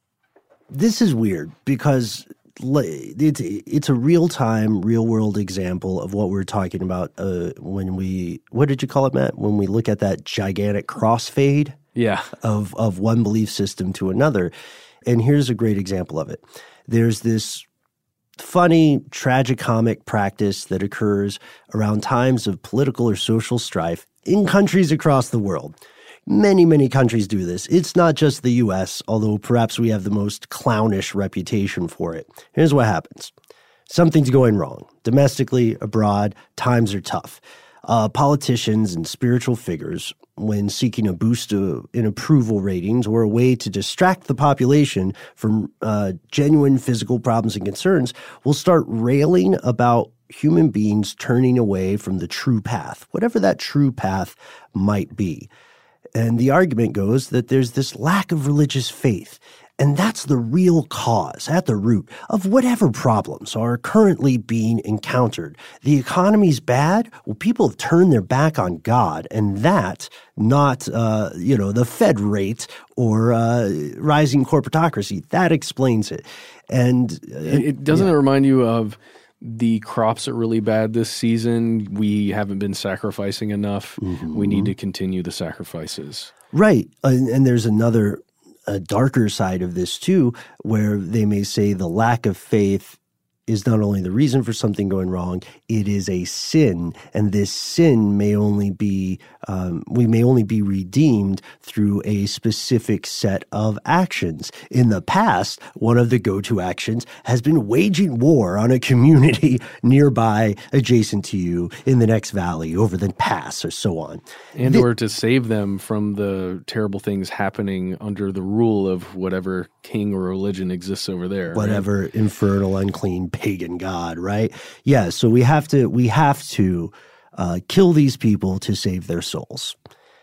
this is weird because it's, it's a real-time, real-world example of what we're talking about uh, when we – what did you call it, Matt? When we look at that gigantic crossfade yeah. of, of one belief system to another. And here's a great example of it. There's this – funny, tragicomic practice that occurs around times of political or social strife in countries across the world. Many, many countries do this. It's not just the U S, although perhaps we have the most clownish reputation for it. Here's what happens. Something's going wrong. Domestically, abroad, times are tough. Uh, politicians and spiritual figures, when seeking a boost to, in approval ratings or a way to distract the population from uh, genuine physical problems and concerns, will start railing about human beings turning away from the true path, whatever that true path might be. And the argument goes that there's this lack of religious faith. And that's the real cause at the root of whatever problems are currently being encountered. The economy's bad. Well, people have turned their back on God, and that, not, uh, you know, the Fed rate or uh, rising corporatocracy. That explains it. And uh, it, it doesn't yeah. it remind you of the crops are really bad this season. We haven't been sacrificing enough. Mm-hmm. We need to continue the sacrifices. Right. And, and there's another a darker side of this too, where they may say the lack of faith is not only the reason for something going wrong, it is a sin, and this sin may only be um, we may only be redeemed through a specific set of actions. In the past, one of the go-to actions has been waging war on a community nearby, adjacent to you, in the next valley, over the pass, or so on. And the, or to save them from the terrible things happening under the rule of whatever king or religion exists over there. Whatever right? infernal, unclean, pagan god, right? Yeah, so we have to we have to uh, kill these people to save their souls,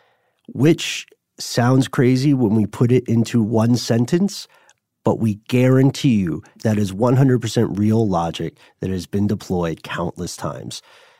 which sounds crazy when we put it into one sentence, but we guarantee you that is one hundred percent real logic that has been deployed countless times.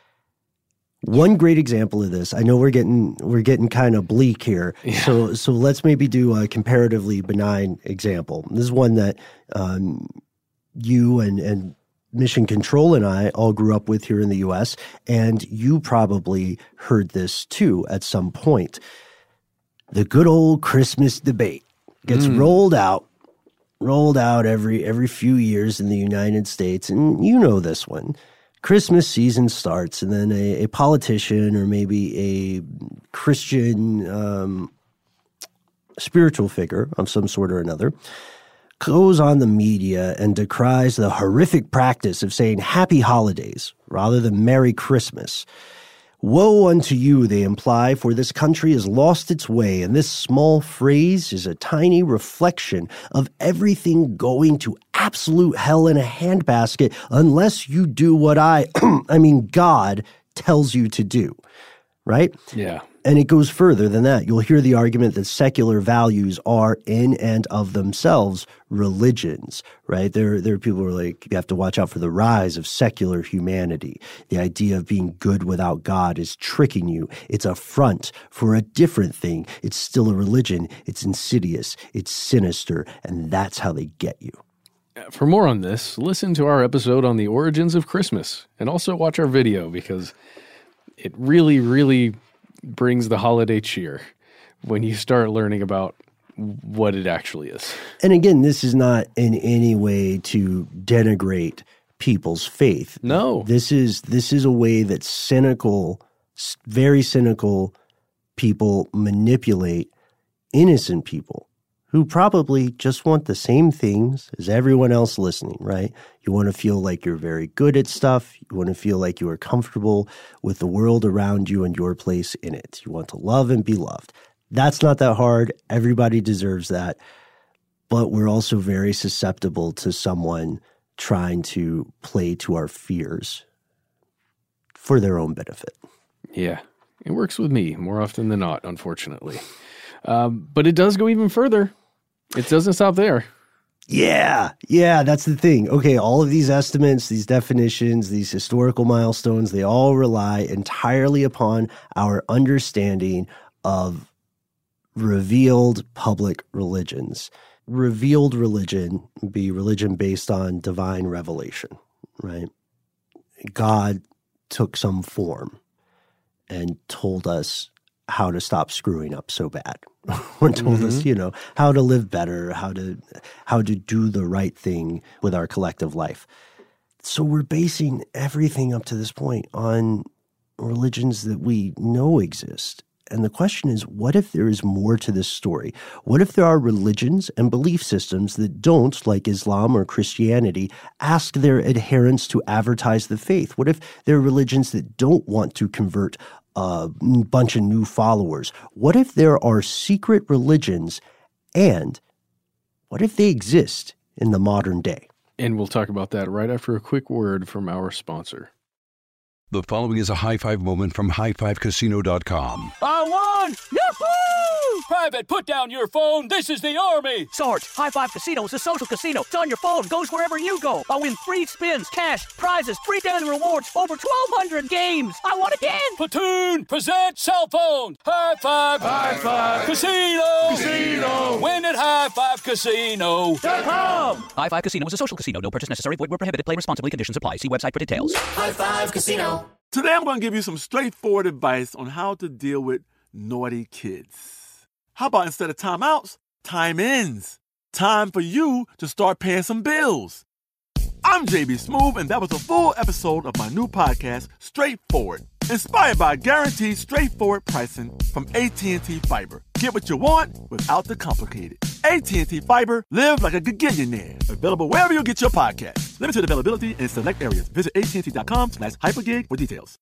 One great example of this, I know we're getting we're getting kind of bleak here, yeah. so so let's maybe do a comparatively benign example. This is one that um, you and and Mission Control and I all grew up with here in the U S, and you probably heard this too at some point. The good old Christmas debate gets mm. rolled out, rolled out every every few years in the United States, and you know this one. Christmas season starts, and then a, a politician or maybe a Christian um, spiritual figure of some sort or another goes on the media and decries the horrific practice of saying Happy Holidays rather than Merry Christmas. Woe unto you, they imply, for this country has lost its way, and this small phrase is a tiny reflection of everything going to absolute hell in a handbasket unless you do what I, I mean God, tells you to do, right? Yeah. And it goes further than that. You'll hear the argument that secular values are in and of themselves religions, right? There, there are people who are like, you have to watch out for the rise of secular humanity. The idea of being good without God is tricking you. It's a front for a different thing. It's still a religion. It's insidious. It's sinister. And that's how they get you. For more on this, listen to our episode on the origins of Christmas, and also watch our video because it really, really brings the holiday cheer when you start learning about what it actually is. And again, this is not in any way to denigrate people's faith. No. This is this is a way that cynical, very cynical people manipulate innocent people who probably just want the same things as everyone else listening, right? You want to feel like you're very good at stuff. You want to feel like you are comfortable with the world around you and your place in it. You want to love and be loved. That's not that hard. Everybody deserves that. But we're also very susceptible to someone trying to play to our fears for their own benefit. Yeah, it works with me more often than not, unfortunately. Um, but it does go even further. It doesn't stop there. Yeah, yeah, that's the thing. Okay, all of these estimates, these definitions, these historical milestones, they all rely entirely upon our understanding of revealed public religions. Revealed religion would be religion based on divine revelation, right? God took some form and told us how to stop screwing up so bad. Or told mm-hmm. us, you know, how to live better, how to how to do the right thing with our collective life. So we're basing everything up to this point on religions that we know exist. And the question is, what if there is more to this story? What if there are religions and belief systems that don't, like Islam or Christianity, ask their adherents to advertise the faith? What if there are religions that don't want to convert a bunch of new followers? What if there are secret religions, and what if they exist in the modern day? And we'll talk about that right after a quick word from our sponsor. The following is a high five moment from high five casino dot com. I won! Yahoo! Private, put down your phone. This is the Army. Sarge, High Five Casino is a social casino. It's on your phone. Goes wherever you go. I win free spins, cash, prizes, free daily rewards, over twelve hundred games. I won again. Platoon, present cell phone. High Five. High Five. Casino. Casino. Win at high five casino dot com. High Five Casino is a social casino. No purchase necessary. Void where prohibited. Play responsibly. Conditions apply. See website for details. High Five Casino. Today I'm going to give you some straightforward advice on how to deal with naughty kids. How about instead of timeouts, time-ins? Time for you to start paying some bills. I'm J B Smoove, and that was a full episode of my new podcast, Straightforward, inspired by guaranteed straightforward pricing from A T and T Fiber. Get what you want without the complicated. A T and T Fiber, live like a gigillionaire. Available wherever you get your podcast. Limited availability in select areas. Visit A T and T dot com slash hypergig for details.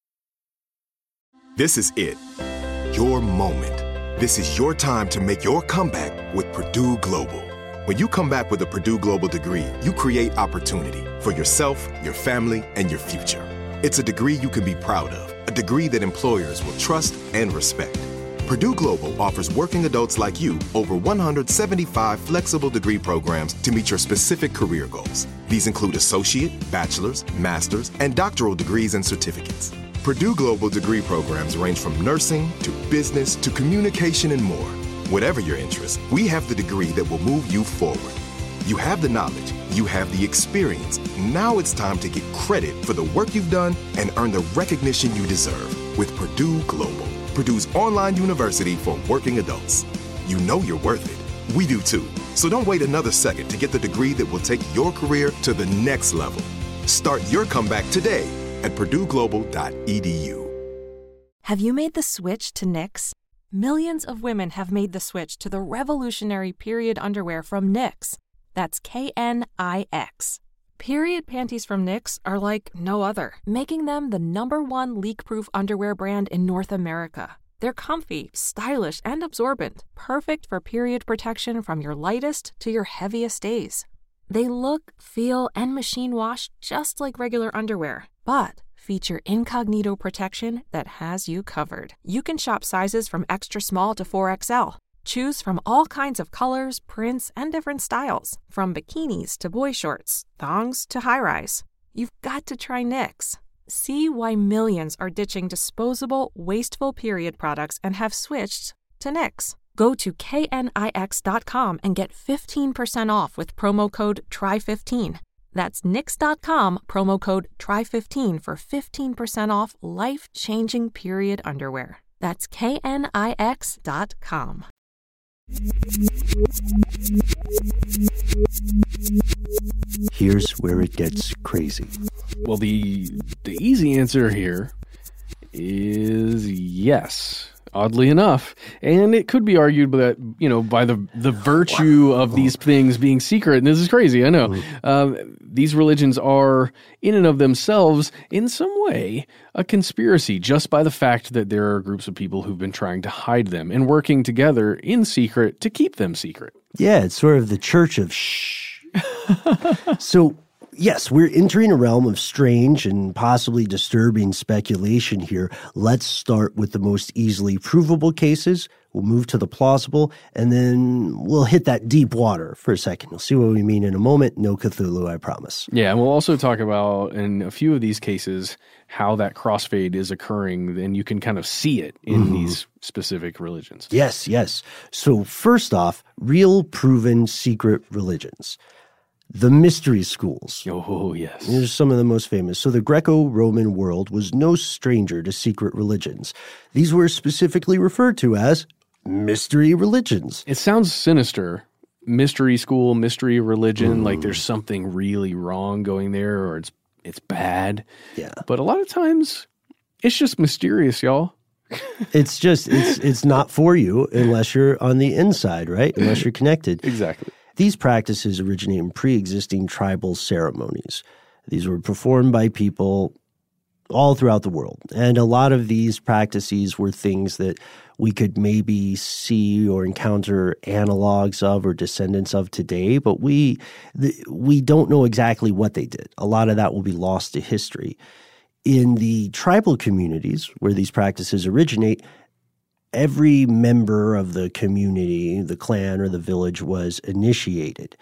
This is it. Your moment. This is your time to make your comeback with Purdue Global. When you come back with a Purdue Global degree, you create opportunity for yourself, your family, and your future. It's a degree you can be proud of, a degree that employers will trust and respect. Purdue Global offers working adults like you over one hundred seventy-five flexible degree programs to meet your specific career goals. These include associate, bachelor's, master's, and doctoral degrees and certificates. Purdue Global degree programs range from nursing to business to communication and more. Whatever your interest, we have the degree that will move you forward. You have the knowledge, you have the experience. Now it's time to get credit for the work you've done and earn the recognition you deserve with Purdue Global, Purdue's online university for working adults. You know you're worth it. We do too. So don't wait another second to get the degree that will take your career to the next level. Start your comeback today at purdue global dot e d u. Have you made the switch to Knix? Millions of women have made the switch to the revolutionary period underwear from Knix. That's K N I X. Period panties from Knix are like no other, making them the number one leak-proof underwear brand in North America. They're comfy, stylish, and absorbent, perfect for period protection from your lightest to your heaviest days. They look, feel, and machine wash just like regular underwear, but feature incognito protection that has you covered. You can shop sizes from extra small to four X L. Choose from all kinds of colors, prints, and different styles, from bikinis to boy shorts, thongs to high-rise. You've got to try Knix. See why millions are ditching disposable, wasteful period products and have switched to Knix. Go to K N I X dot com and get fifteen percent off with promo code try fifteen. That's Knix dot com, promo code try fifteen for fifteen percent off life-changing period underwear. That's K N I X dot com. Here's where it gets crazy. Well, the the easy answer here is yes. Oddly enough. And it could be argued that, you know, by the the virtue wow. of these things being secret, and this is crazy, I know, mm-hmm. um, these religions are, in and of themselves, in some way, a conspiracy, just by the fact that there are groups of people who've been trying to hide them and working together in secret to keep them secret. Yeah, it's sort of the church of shh. So, yes, we're entering a realm of strange and possibly disturbing speculation here. Let's start with the most easily provable cases. We'll move to the plausible, and then we'll hit that deep water for a second. You'll see what we mean in a moment. No Cthulhu, I promise. Yeah, and we'll also talk about, in a few of these cases, how that crossfade is occurring, and you can kind of see it in mm-hmm. these specific religions. Yes, yes. So first off, real proven secret religions. The mystery schools. Oh, yes. These are some of the most famous. So the Greco-Roman world was no stranger to secret religions. These were specifically referred to as mystery religions. It sounds sinister. Mystery school, mystery religion, mm. like there's something really wrong going there, or it's it's bad. Yeah. But a lot of times, it's just mysterious, y'all. It's just, it's it's not for you unless you're on the inside, right? Unless you're connected. Exactly. These practices originate in pre-existing tribal ceremonies. These were performed by people all throughout the world. And a lot of these practices were things that we could maybe see or encounter analogs of or descendants of today, but we we don't know exactly what they did. A lot of that will be lost to history. In the tribal communities where these practices originate, every member of the community, the clan or the village, was initiated.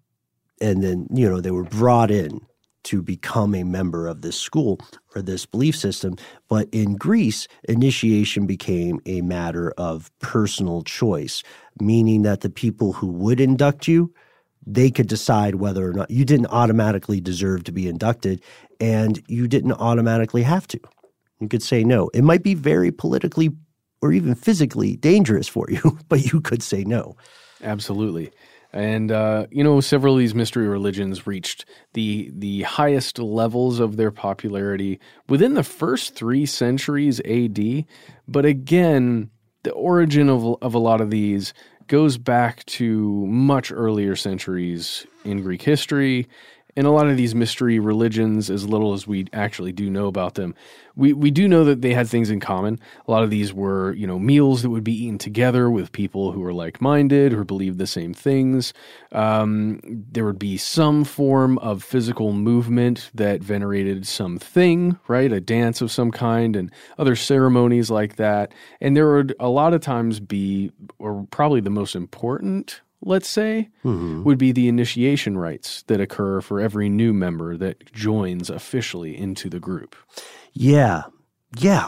And then, you know, they were brought in to become a member of this school or this belief system. But in Greece, initiation became a matter of personal choice, meaning that the people who would induct you, they could decide whether or not you didn't automatically deserve to be inducted, and you didn't automatically have to. You could say no. It might be very politically or even physically dangerous for you, but you could say no. Absolutely. And, uh, you know, several of these mystery religions reached the the highest levels of their popularity within the first three centuries A D. But again, the origin of, of a lot of these goes back to much earlier centuries in Greek history. And a lot of these mystery religions, as little as we actually do know about them, we, we do know that they had things in common. A lot of these were, you know, meals that would be eaten together with people who were like-minded, who believed the same things. Um, there would be some form of physical movement that venerated something, right? A dance of some kind and other ceremonies like that. And there would a lot of times be, or probably the most important, let's say, mm-hmm. would be the initiation rites that occur for every new member that joins officially into the group. Yeah, yeah.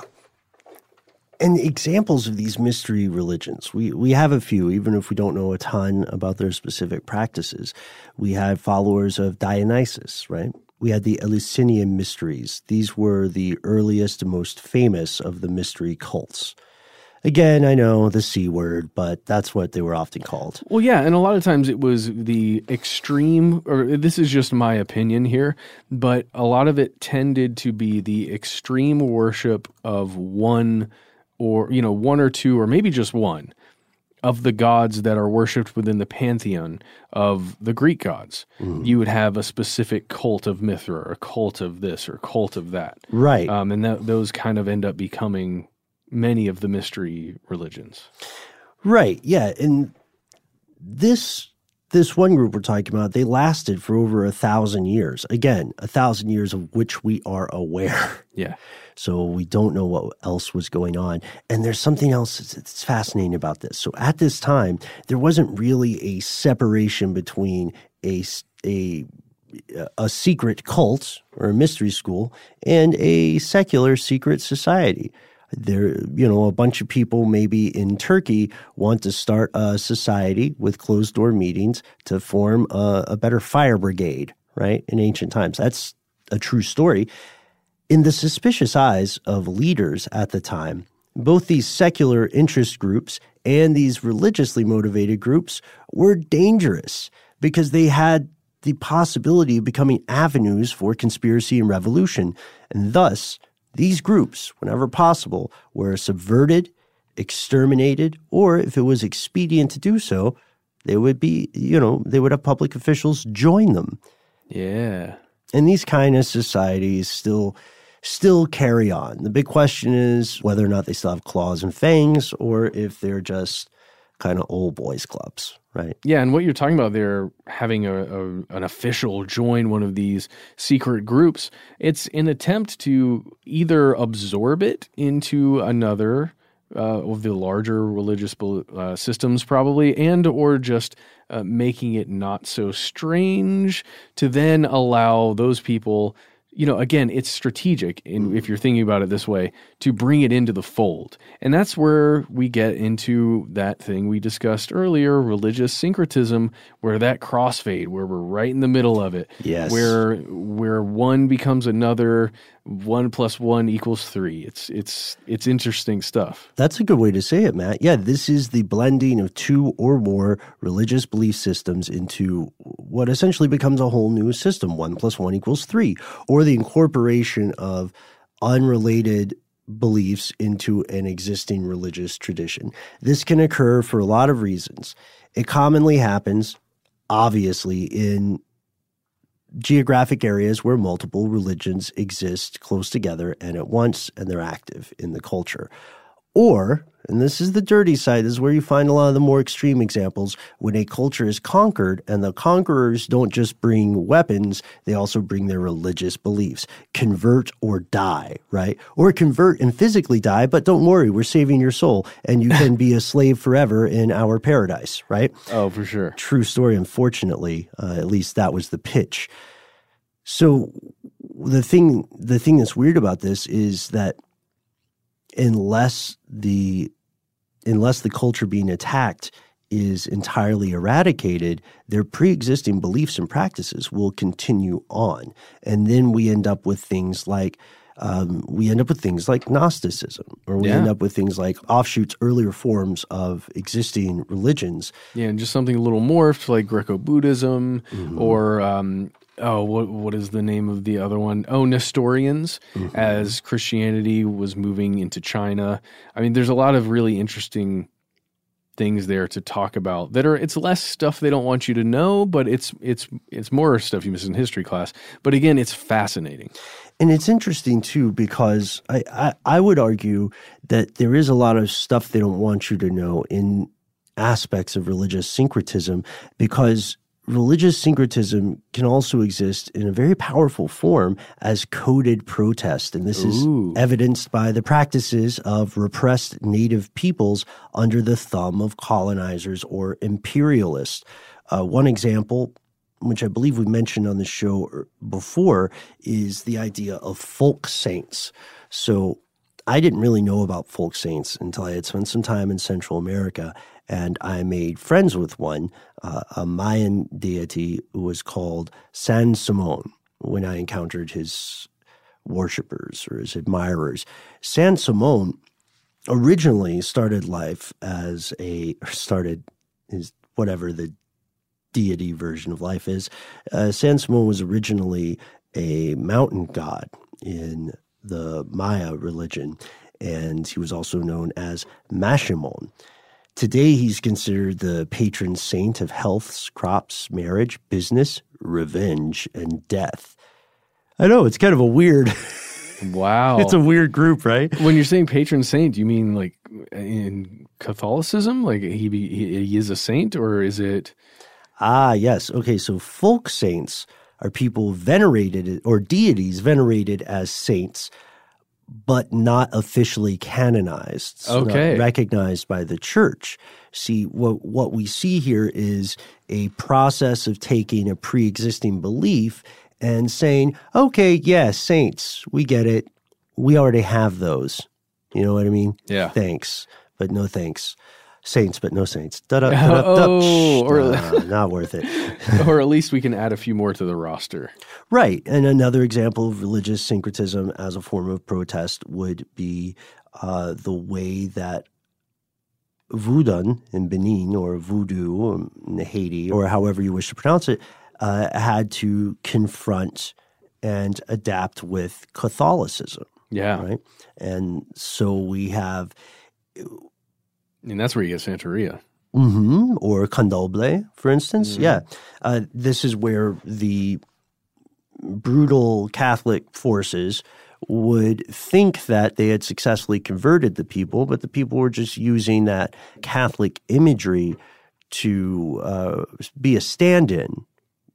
And examples of these mystery religions, we, we have a few, even if we don't know a ton about their specific practices. We had followers of Dionysus, right? We had the Eleusinian mysteries. These were the earliest and most famous of the mystery cults. Again, I know the C word, but that's what they were often called. Well, yeah, and a lot of times it was the extreme, or this is just my opinion here, but a lot of it tended to be the extreme worship of one or, you know, one or two, or maybe just one of the gods that are worshipped within the pantheon of the Greek gods. Mm. You would have a specific cult of Mithra, or a cult of this, or cult of that. Right. Um, and that, those kind of end up becoming many of the mystery religions. Right, yeah. And this this one group we're talking about, they lasted for over a thousand years. Again, a thousand years of which we are aware. Yeah. So we don't know what else was going on. And there's something else that's fascinating about this. So at this time, there wasn't really a separation between a, a, a secret cult or a mystery school and a secular secret society. There, you know, a bunch of people maybe in Turkey want to start a society with closed-door meetings to form a, a better fire brigade, right, in ancient times. That's a true story. In the suspicious eyes of leaders at the time, both these secular interest groups and these religiously motivated groups were dangerous because they had the possibility of becoming avenues for conspiracy and revolution, and thus these groups, whenever possible, were subverted, exterminated, or if it was expedient to do so, they would be, you know, they would have public officials join them. Yeah. And these kind of societies still still carry on. The big question is whether or not they still have claws and fangs, or if they're just kind of old boys clubs, right? Yeah, and what you're talking about there, having a, a an official join one of these secret groups, it's an attempt to either absorb it into another uh, of the larger religious uh, systems probably, and or just uh, making it not so strange to then allow those people, you know, again, it's strategic, in, if you're thinking about it this way, to bring it into the fold. And that's where we get into that thing we discussed earlier, religious syncretism, where that crossfade, where we're right in the middle of it. Yes. Where where one becomes another, one plus one equals three. It's it's it's interesting stuff. That's a good way to say it, Matt. Yeah, this is the blending of two or more religious belief systems into what essentially becomes a whole new system. One plus one equals three. Or the incorporation of unrelated beliefs into an existing religious tradition. This can occur for a lot of reasons. It commonly happens, obviously, in geographic areas where multiple religions exist close together and at once, and they're active in the culture. Or, and this is the dirty side, this is where you find a lot of the more extreme examples, when a culture is conquered and the conquerors don't just bring weapons, they also bring their religious beliefs. Convert or die, right? Or convert and physically die, but don't worry, we're saving your soul and you can be a slave forever in our paradise, right? Oh, for sure. True story, unfortunately. Uh, at least that was the pitch. So the thing, the thing that's weird about this is that unless the unless the culture being attacked is entirely eradicated, their pre-existing beliefs and practices will continue on. And then we end up with things like um, we end up with things like Gnosticism, or we Yeah. end up with things like offshoots, earlier forms of existing religions. Yeah, and just something a little morphed, like Greco-Buddhism, Mm-hmm. or um, oh, what what is the name of the other one? Oh, Nestorians, Mm-hmm. as Christianity was moving into China. I mean, there's a lot of really interesting things there to talk about that are, it's less stuff they don't want you to know, but it's it's it's more stuff you miss in history class. But again, it's fascinating. And it's interesting, too, because I, I, I would argue that there is a lot of stuff they don't want you to know in aspects of religious syncretism, because religious syncretism can also exist in a very powerful form as coded protest. And this Ooh. is evidenced by the practices of repressed native peoples under the thumb of colonizers or imperialists. Uh, one example, which I believe we mentioned on the show before, is the idea of folk saints. So I didn't really know about folk saints until I had spent some time in Central America, and I made friends with one, uh, a Mayan deity who was called San Simon, when I encountered his worshipers or his admirers. San Simon originally started life as a, started his, whatever the deity version of life is. Uh, San Simon was originally a mountain god in the Maya religion, and he was also known as Mashimon. Today, he's considered the patron saint of health, crops, marriage, business, revenge, and death. I know, it's kind of a weird... Wow. It's a weird group, right? When you're saying patron saint, do you mean like in Catholicism? Like he, be, he he is a saint, or is it... Ah, yes. Okay, so folk saints are people venerated, or deities venerated as saints, but not officially canonized, so Okay. not recognized by the church. See, what what we see here is a process of taking a pre-existing belief and saying, okay, yeah, saints, we get it. We already have those. You know what I mean? Yeah. Thanks, but no thanks. Saints, but no saints. Da-da, da-da, da. Oh, or- Nah, not worth it. Or at least we can add a few more to the roster. Right. And another example of religious syncretism as a form of protest would be uh, the way that Voodoo in Benin, or voodoo in Haiti, or however you wish to pronounce it, uh, had to confront and adapt with Catholicism. Yeah. Right. And so we have And that's where you get Santeria. Mm-hmm. Or candomblé, for instance. Mm. Yeah. Uh, this is where the brutal Catholic forces would think that they had successfully converted the people, but the people were just using that Catholic imagery to uh, be a stand-in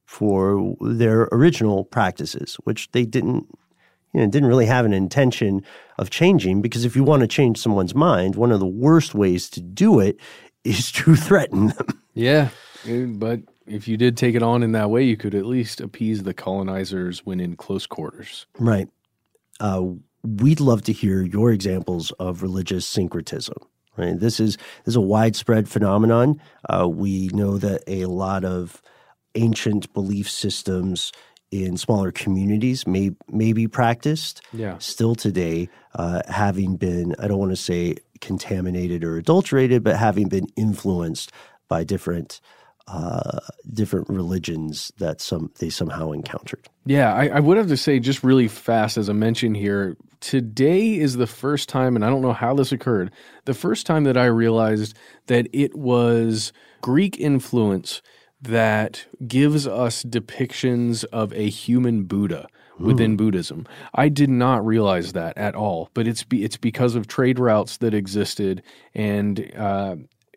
for their original practices, which they didn't, you know, didn't really have an intention of changing. Because if you want to change someone's mind, one of the worst ways to do it is to threaten them. Yeah, but if you did take it on in that way, you could at least appease the colonizers when in close quarters. Right. Uh, we'd love to hear your examples of religious syncretism. Right. This is this is a widespread phenomenon. Uh, we know that a lot of ancient belief systems in smaller communities may may be practiced yeah. still today, uh, having been, I don't want to say contaminated or adulterated, but having been influenced by different uh, different religions that some they somehow encountered. Yeah, I, I would have to say just really fast, as I mentioned here, today is the first time, and I don't know how this occurred, the first time that I realized that it was Greek influence that gives us depictions of a human Buddha within mm. Buddhism. I did not realize that at all, but it's be, it's because of trade routes that existed and uh,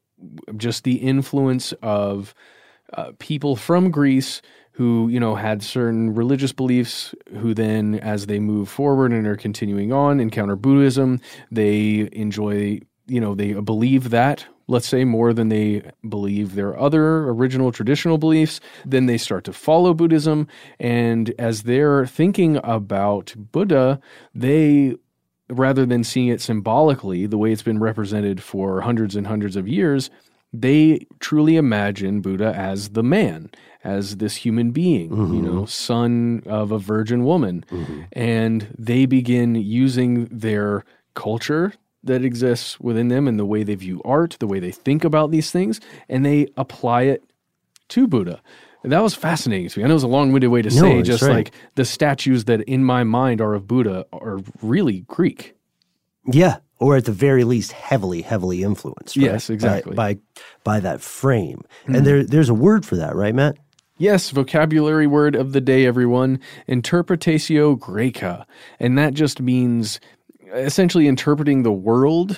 just the influence of uh, people from Greece who, you know, had certain religious beliefs, who then, as they move forward and are continuing on, encounter Buddhism. They enjoy, you know, they believe that, let's say, more than they believe their other original traditional beliefs. Then they start to follow Buddhism. And as they're thinking about Buddha, they, rather than seeing it symbolically, the way it's been represented for hundreds and hundreds of years, they truly imagine Buddha as the man, as this human being, mm-hmm. you know, son of a virgin woman. Mm-hmm. And they begin using their culture that exists within them and the way they view art, the way they think about these things, and they apply it to Buddha. And that was fascinating to me. I know it's a long-winded way to no, say just right. like the statues that in my mind are of Buddha are really Greek. Yeah, or at the very least heavily, heavily influenced. Right? Yes, exactly. By, by, by that frame. Mm-hmm. And there, there's a word for that, right, Matt? Yes, vocabulary word of the day, everyone. Interpretatio Graeca. And that just means essentially interpreting the world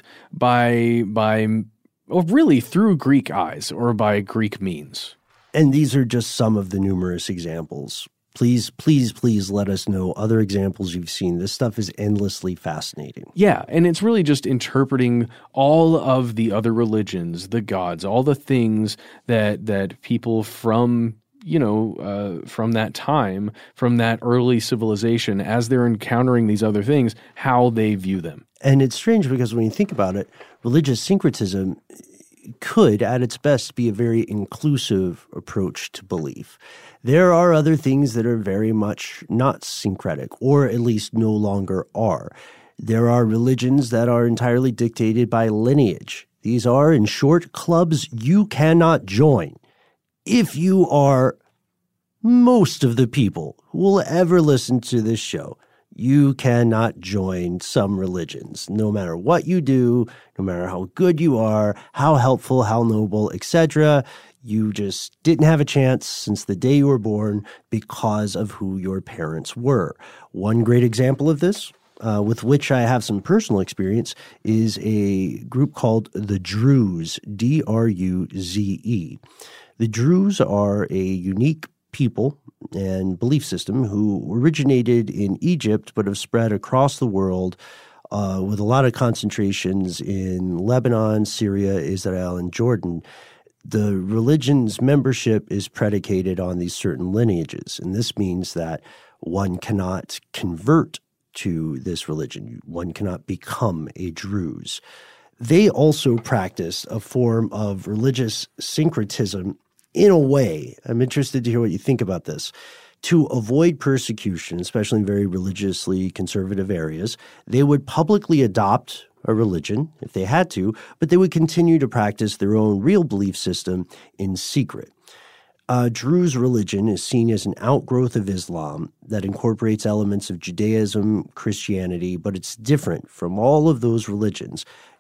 by, by, well, really through Greek eyes or by Greek means. And these are just some of the numerous examples. Please, please, please let us know other examples you've seen. This stuff is endlessly fascinating. Yeah, and it's really just interpreting all of the other religions, the gods, all the things that that people from, you know, uh, from that time, from that early civilization, as they're encountering these other things, how they view them. And it's strange because when you think about it, religious syncretism could, at its best, be a very inclusive approach to belief. There are other things that are very much not syncretic, or at least no longer are. There are religions that are entirely dictated by lineage. These are, in short, clubs you cannot join. If you are most of the people who will ever listen to this show, you cannot join some religions, no matter what you do, no matter how good you are, how helpful, how noble, et cetera. You just didn't have a chance since the day you were born because of who your parents were. One great example of this, uh, with which I have some personal experience, is a group called the Druze, D R U Z E. The Druze are a unique people and belief system who originated in Egypt but have spread across the world uh, with a lot of concentrations in Lebanon, Syria, Israel, and Jordan. The religion's membership is predicated on these certain lineages, and this means that one cannot convert to this religion. One cannot become a Druze. They also practice a form of religious syncretism in a way. I'm interested to hear what you think about this. To avoid persecution, especially in very religiously conservative areas, they would publicly adopt a religion if they had to, but they would continue to practice their own real belief system in secret. Uh, Druze religion is seen as an outgrowth of Islam that incorporates elements of Judaism, Christianity, but it's different from all of those religions.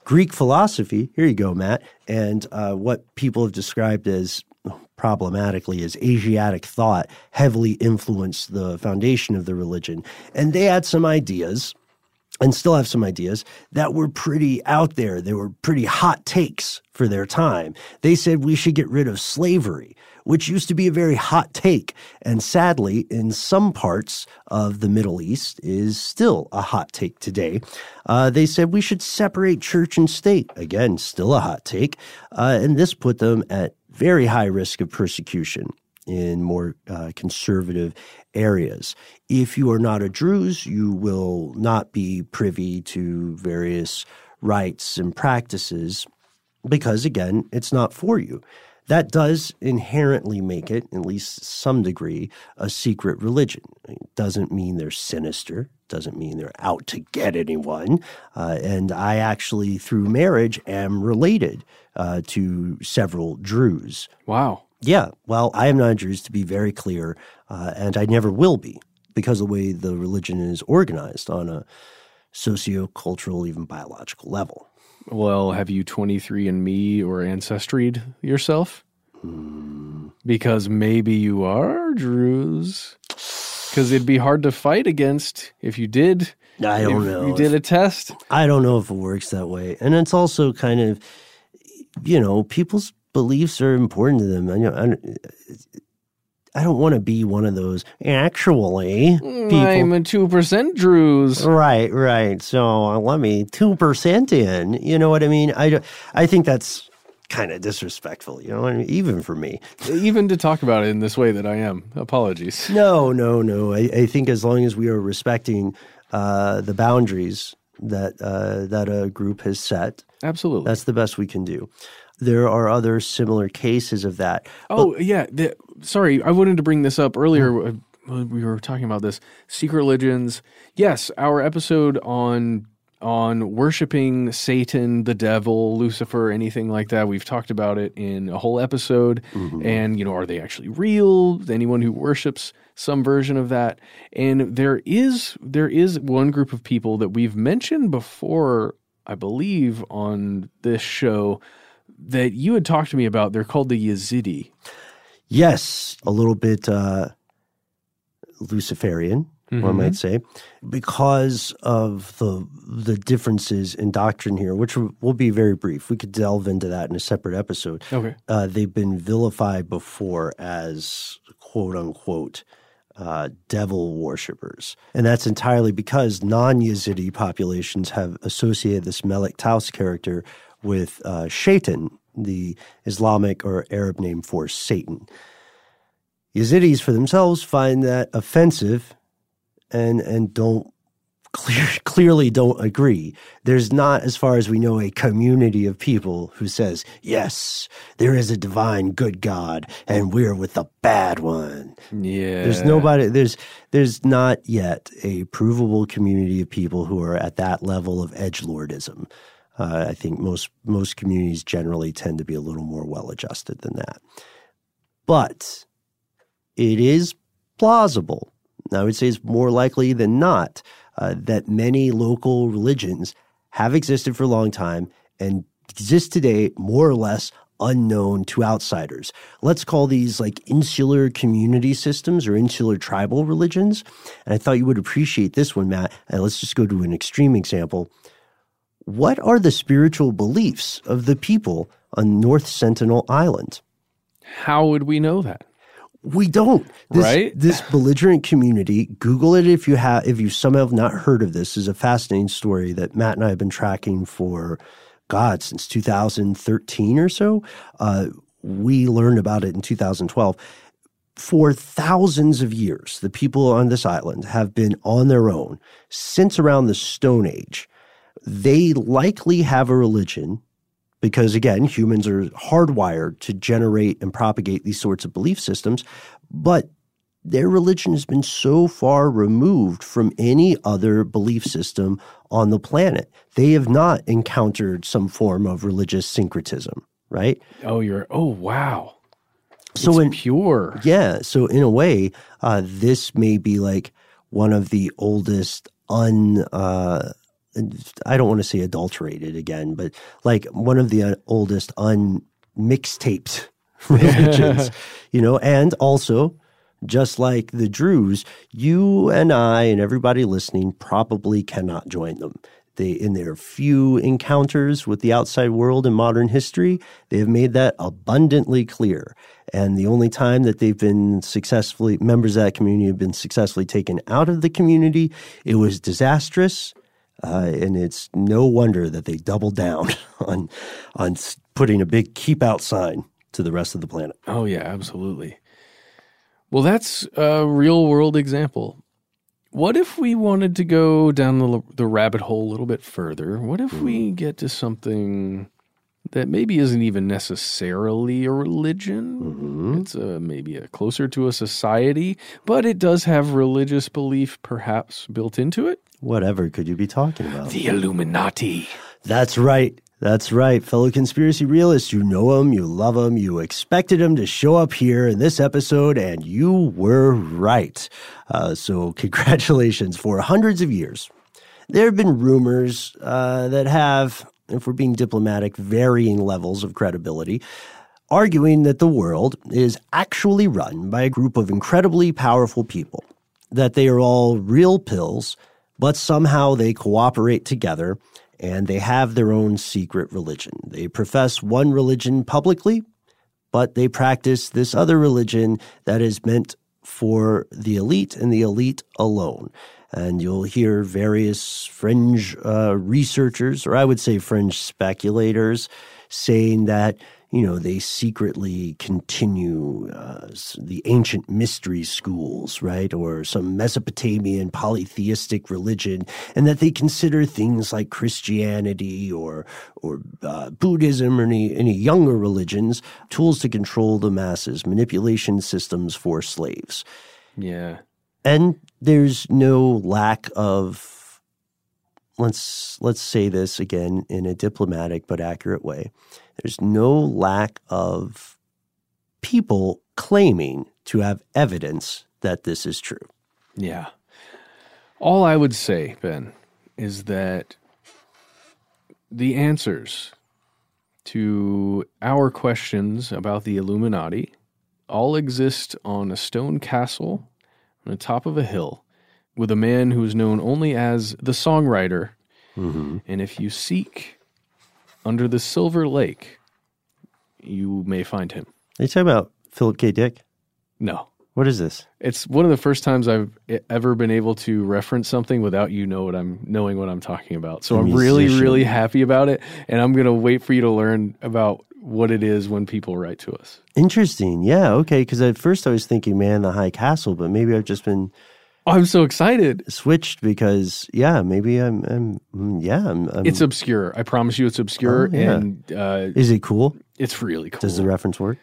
Greek philosophy, here you go, Matt, and uh, what people have described as problematically as Asiatic thought heavily influenced the foundation of the religion. And they had some ideas, and still have some ideas, that were pretty out there. They were pretty hot takes for their time. They said we should get rid of slavery, which used to be a very hot take, and sadly, in some parts of the Middle East, is still a hot take today. Uh, they said we should separate church and state. Again, still a hot take. Uh, and this put them at very high risk of persecution in more uh, conservative areas. If you are not a Druze, you will not be privy to various rites and practices because, again, it's not for you. That does inherently make it, at least some degree, a secret religion. It doesn't mean they're sinister, doesn't mean they're out to get anyone. Uh, and I actually, through marriage, am related uh, to several Druze. Wow. Yeah. Well, I am not a Druze, to be very clear, uh, and I never will be because of the way the religion is organized on a socio-cultural, even biological level. Well, have you twenty-three and me or Ancestry'd yourself? Hmm. Because maybe you are Druze. Because it'd be hard to fight against if you did. I don't if know. You did a test. I don't know if it works that way. And it's also kind of, you know, people's beliefs are important to them. I know. I, I don't want to be one of those actually people. I'm a two percent Druze. Right, right. So uh, let me two percent in. You know what I mean? I, I think that's kind of disrespectful, you know, I mean, even for me. Even to talk about it in this way that I am. Apologies. No, no, no. I, I think as long as we are respecting uh, the boundaries that uh, that a group has set. Absolutely. That's the best we can do. There are other similar cases of that. Oh, but, yeah. The, sorry, I wanted to bring this up earlier. Mm. We were talking about this. Secret religions. Yes, our episode on on worshiping Satan, the devil, Lucifer, anything like that. We've talked about it in a whole episode. Mm-hmm. And, you know, are they actually real? Anyone who worships some version of that. And there is there is one group of people that we've mentioned before, I believe, on this show that you had talked to me about. They're called the Yazidi. Yes, a little bit uh, Luciferian, mm-hmm. one might say, because of the the differences in doctrine here, which will be very brief. We could delve into that in a separate episode. Okay. Uh, they've been vilified before as quote-unquote uh, devil worshippers. And that's entirely because non-Yazidi populations have associated this Melik Taus character with uh, Shaitan, the Islamic or Arab name for Satan. Yazidis for themselves find that offensive and and don't clear, clearly don't agree. There's not, as far as we know, a community of people who says, yes, there is a divine good God and we're with the bad one. Yeah. There's nobody, there's there's not yet a provable community of people who are at that level of edgelordism. Uh, I think most most communities generally tend to be a little more well-adjusted than that. But it is plausible, I would say it's more likely than not, uh, that many local religions have existed for a long time and exist today more or less unknown to outsiders. Let's call these like insular community systems or insular tribal religions. And I thought you would appreciate this one, Matt. And let's just go to an extreme example. What are the spiritual beliefs of the people on North Sentinel Island? How would we know that? We don't. This, right? This belligerent community, Google it if you have, if you somehow have not heard of this. This is a fascinating story that Matt and I have been tracking for, God, since two thousand thirteen or so. Uh, we learned about it in two thousand twelve. For thousands of years, the people on this island have been on their own since around the Stone Age. They likely have a religion because, again, humans are hardwired to generate and propagate these sorts of belief systems, but their religion has been so far removed from any other belief system on the planet. They have not encountered some form of religious syncretism, right? Oh, you're, oh, wow. So it's in, pure. Yeah. So in a way, uh, this may be like one of the oldest un, uh, I don't want to say adulterated again, but like one of the uh, oldest unmixtaped religions, you know, and also just like the Druze, you and I and everybody listening probably cannot join them. They, in their few encounters with the outside world in modern history, they have made that abundantly clear. And the only time that they've been successfully, members of that community have been successfully taken out of the community, it was disastrous. Uh, and it's no wonder that they doubled down on, on putting a big keep out sign to the rest of the planet. Oh, yeah, absolutely. Well, that's a real world example. What if we wanted to go down the, the rabbit hole a little bit further? What if we get to something that maybe isn't even necessarily a religion? Mm-hmm. It's a, maybe a closer to a society, but it does have religious belief perhaps built into it? Whatever could you be talking about? The Illuminati. That's right. That's right, fellow conspiracy realists. You know them, you love them, you expected them to show up here in this episode, and you were right. Uh, so congratulations. For hundreds of years, there have been rumors uh, that have, if we're being diplomatic, varying levels of credibility, arguing that the world is actually run by a group of incredibly powerful people, that they are all real pills, but somehow they cooperate together and they have their own secret religion. They profess one religion publicly, but they practice this other religion that is meant for the elite and the elite alone. And you'll hear various fringe uh, researchers, or I would say fringe speculators, saying that, you know, they secretly continue uh, the ancient mystery schools, right, or some Mesopotamian polytheistic religion, and that they consider things like Christianity or or uh, Buddhism or any, any younger religions tools to control the masses, manipulation systems for slaves. Yeah. And there's no lack of, let's let's say this again in a diplomatic but accurate way, there's no lack of people claiming to have evidence that this is true. Yeah. All I would say, Ben, is that the answers to our questions about the Illuminati all exist on a stone castle on the top of a hill with a man who is known only as the songwriter. Mm-hmm. And if you seek under the Silver Lake, you may find him. Are you talking about Philip K. Dick? No. What is this? It's one of the first times I've ever been able to reference something without you know what I'm knowing what I'm talking about. So I'm really, really happy about it, and I'm going to wait for you to learn about what it is when people write to us. Interesting. Yeah, okay, because at first I was thinking, man, the High Castle, but maybe I've just been... Oh, I'm so excited. Switched because, yeah, maybe I'm, I'm yeah. I'm, I'm, it's obscure. I promise you it's obscure. Oh, yeah. And uh, is it cool? It's really cool. Does the reference work?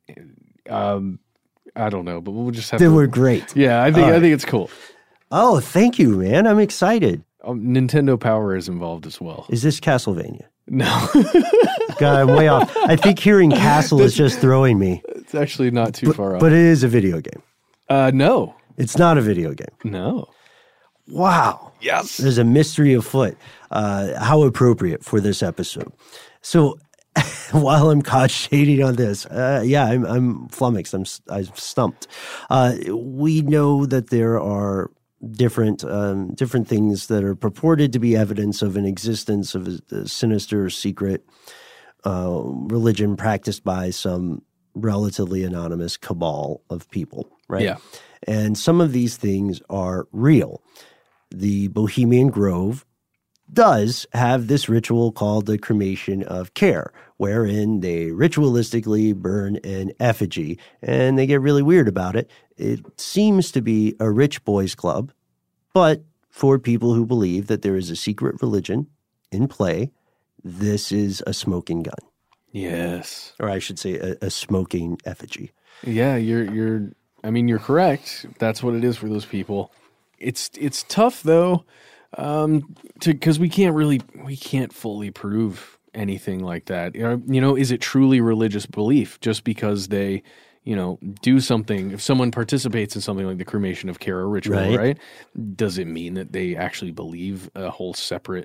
Um, I don't know, but we'll just have they to. They were great. Yeah, I think right. I think it's cool. Oh, thank you, man. I'm excited. Um, Nintendo Power is involved as well. Is this Castlevania? No. God, I'm way off. I think hearing Castle is just throwing me. It's actually not too but, far off. But it is a video game. Uh, no. It's not a video game. No. Wow. Yes. There's a mystery afoot. Uh, how appropriate for this episode. So while I'm caught shading on this, uh, yeah, I'm, I'm flummoxed. I'm, I'm stumped. Uh, we know that there are different um, different things that are purported to be evidence of an existence of a, a sinister, secret uh, religion practiced by some relatively anonymous cabal of people, right? Yeah. And some of these things are real. The Bohemian Grove does have this ritual called the cremation of care, wherein they ritualistically burn an effigy, and they get really weird about it. It seems to be a rich boys club, but for people who believe that there is a secret religion in play, this is a smoking gun. Yes. Or I should say a, a smoking effigy. Yeah, you're you're I mean you're correct. That's what it is for those people. It's it's tough though, um, to because we can't really we can't fully prove anything like that. You know, you know, is it truly religious belief just because they, you know, do something? If someone participates in something like the cremation of care or ritual, right. right? Does it mean that they actually believe a whole separate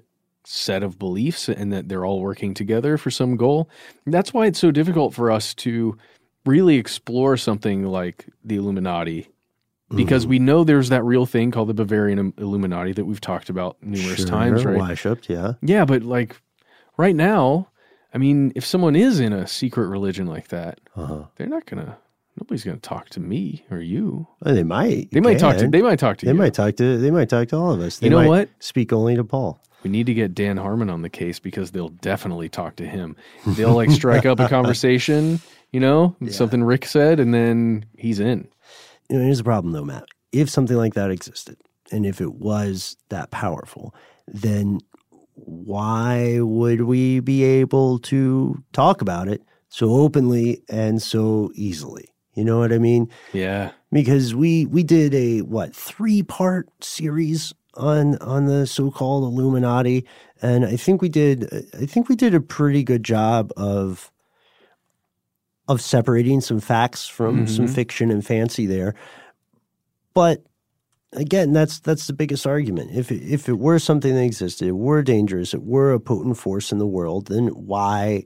set of beliefs and that they're all working together for some goal. That's why it's so difficult for us to really explore something like the Illuminati, because mm-hmm. we know there's that real thing called the Bavarian Illuminati that we've talked about numerous sure, times, right? Worshipped, yeah. Yeah, but like right now, I mean, if someone is in a secret religion like that, uh-huh. they're not going to, nobody's going to talk to me or you. Well, they might. They might talk to, they might talk to they you. Might talk to, they might talk to all of us. They you know might what? Speak only to Paul. We need to get Dan Harmon on the case because they'll definitely talk to him. They'll like strike up a conversation, you know, yeah. something Rick said, and then he's in. You know, here's the problem though, Matt. If something like that existed, and if it was that powerful, then why would we be able to talk about it so openly and so easily? You know what I mean? Yeah. Because we we did a, what, three-part series on on the so-called Illuminati, and I think we did I think we did a pretty good job of of separating some facts from mm-hmm. some fiction and fancy there. But again, that's that's the biggest argument. If it, if it were something that existed, it were dangerous, it were a potent force in the world, then why?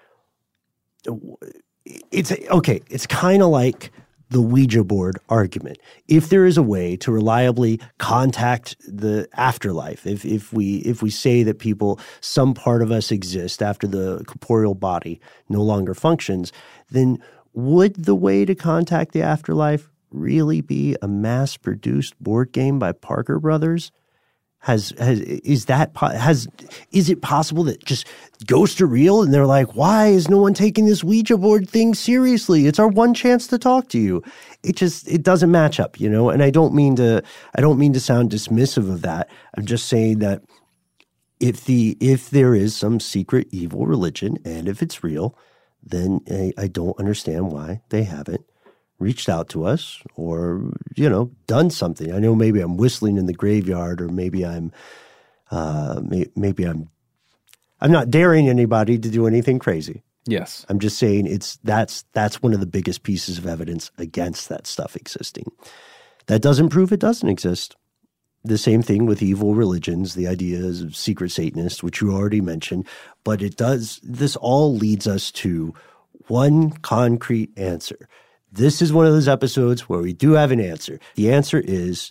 It's okay. It's kind of like the Ouija board argument. If there is a way to reliably contact the afterlife, if if we if we say that people, some part of us exist after the corporeal body no longer functions, then would the way to contact the afterlife really be a mass-produced board game by Parker Brothers? Has has is that has is it possible that just ghosts are real and they're like, why is no one taking this Ouija board thing seriously? It's our one chance to talk to you. It just it doesn't match up, you know. And I don't mean to I don't mean to sound dismissive of that. I'm just saying that if the if there is some secret evil religion and if it's real, then I, I don't understand why they haven't reached out to us or, you know, done something. I know maybe I'm whistling in the graveyard or maybe I'm, uh, may, maybe I'm, I'm not daring anybody to do anything crazy. Yes. I'm just saying it's, that's, that's one of the biggest pieces of evidence against that stuff existing. That doesn't prove it doesn't exist. The same thing with evil religions, the ideas of secret Satanists, which you already mentioned, but it does, this all leads us to one concrete answer. This is one of those episodes where we do have an answer. The answer is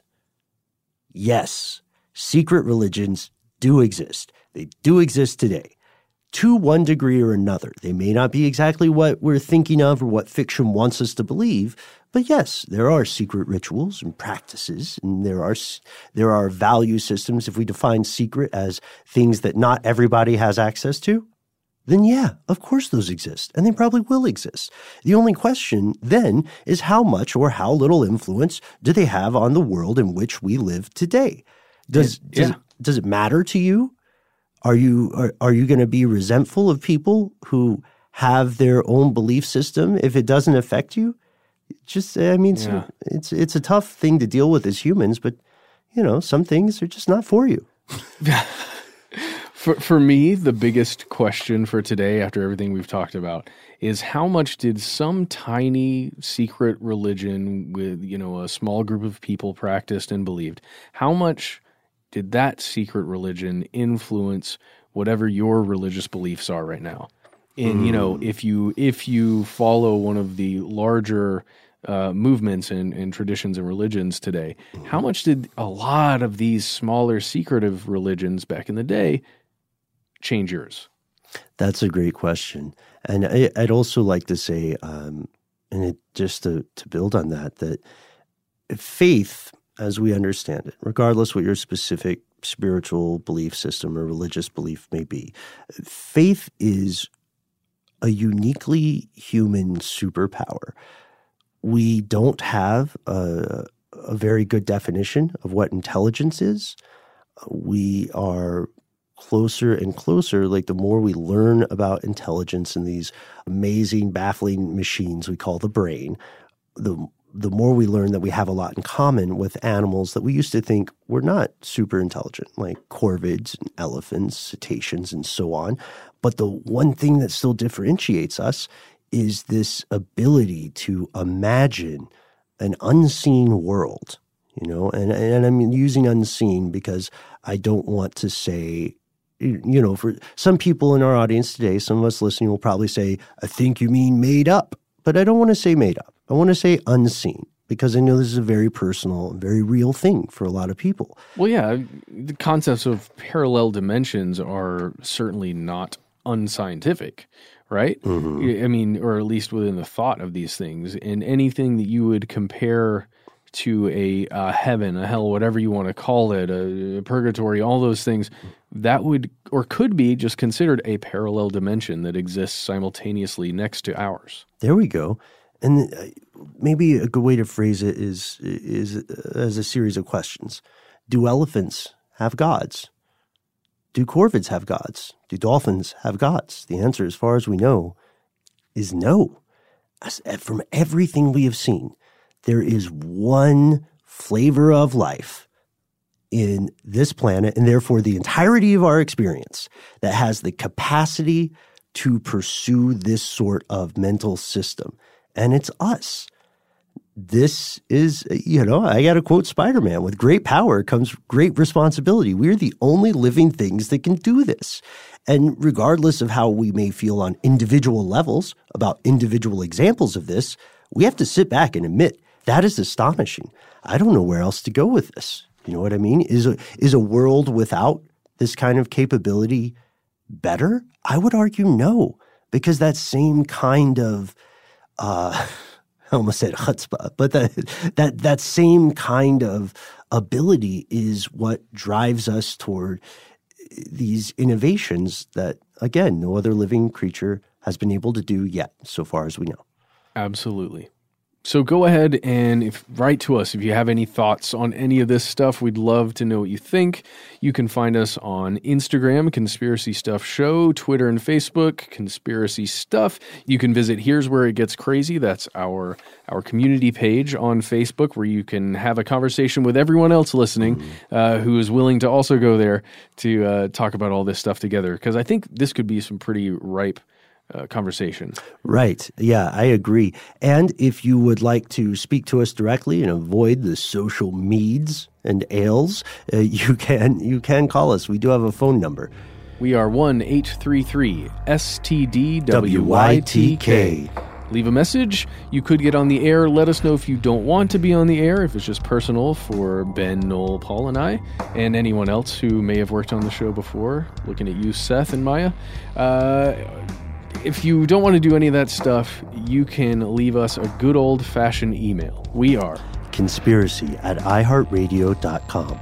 yes, secret religions do exist. They do exist today to one degree or another. They may not be exactly what we're thinking of or what fiction wants us to believe, but yes, there are secret rituals and practices, and there are there are value systems. If we define secret as things that not everybody has access to, then yeah, of course those exist, and they probably will exist. The only question then is how much or how little influence do they have on the world in which we live today? Does yeah. does, does it matter to you? Are you are, are you going to be resentful of people who have their own belief system if it doesn't affect you? Just I mean, yeah. it's, it's it's a tough thing to deal with as humans, but you know, some things are just not for you. For for me, the biggest question for today, after everything we've talked about, is how much did some tiny secret religion with, you know, a small group of people practiced and believed, how much did that secret religion influence whatever your religious beliefs are right now? And, mm. you know, if you if you follow one of the larger uh, movements and, and traditions and religions today, how much did a lot of these smaller secretive religions back in the day change yours? That's a great question. And I, I'd also like to say, um, and it, just to, to build on that, that faith, as we understand it, regardless what your specific spiritual belief system or religious belief may be, faith is a uniquely human superpower. We don't have a, a very good definition of what intelligence is. We are closer and closer, like the more we learn about intelligence and these amazing, baffling machines we call the brain, the the more we learn that we have a lot in common with animals that we used to think were not super intelligent, like corvids and elephants, cetaceans, and so on. But the one thing that still differentiates us is this ability to imagine an unseen world, you know, and, and I'm using unseen because I don't want to say you know, for some people in our audience today, some of us listening will probably say, I think you mean made up. But I don't want to say made up. I want to say unseen, because I know this is a very personal, very real thing for a lot of people. Well, yeah, the concepts of parallel dimensions are certainly not unscientific, right? Mm-hmm. I mean, or at least within the thought of these things. And anything that you would compare to a uh, heaven, a hell, whatever you want to call it, a, a purgatory, all those things, that would or could be just considered a parallel dimension that exists simultaneously next to ours. There we go. And maybe a good way to phrase it is is as a series of questions. Do elephants have gods? Do corvids have gods? Do dolphins have gods? The answer, as far as we know, is no. As, from everything we have seen, there is one flavor of life in this planet, and therefore the entirety of our experience, that has the capacity to pursue this sort of mental system. And it's us. This is, you know, I got to quote Spider-Man, with great power comes great responsibility. We're the only living things that can do this. And regardless of how we may feel on individual levels about individual examples of this, we have to sit back and admit that is astonishing. I don't know where else to go with this. You know what I mean? Is a, is a world without this kind of capability better? I would argue no, because that same kind of, uh, I almost said chutzpah, but that, that, that same kind of ability is what drives us toward these innovations that, again, no other living creature has been able to do yet, so far as we know. Absolutely. So go ahead and if, write to us if you have any thoughts on any of this stuff. We'd love to know what you think. You can find us on Instagram, Conspiracy Stuff Show, Twitter and Facebook, Conspiracy Stuff. You can visit Here's Where It Gets Crazy. That's our our community page on Facebook, where you can have a conversation with everyone else listening uh, who is willing to also go there to uh, talk about all this stuff together. Because I think this could be some pretty ripe Uh, conversation. Right. Yeah, I agree. And if you would like to speak to us directly and avoid the social meds and ails, uh, you can you can call us. We do have a phone number. We are one eight three three S T D W Y T K. Leave a message. You could get on the air. Let us know if you don't want to be on the air, if it's just personal for Ben, Noel, Paul, and I, and anyone else who may have worked on the show before. Looking at you, Seth and Maya. Uh... If you don't want to do any of that stuff, you can leave us a good old-fashioned email. We are conspiracy at i heart radio dot com.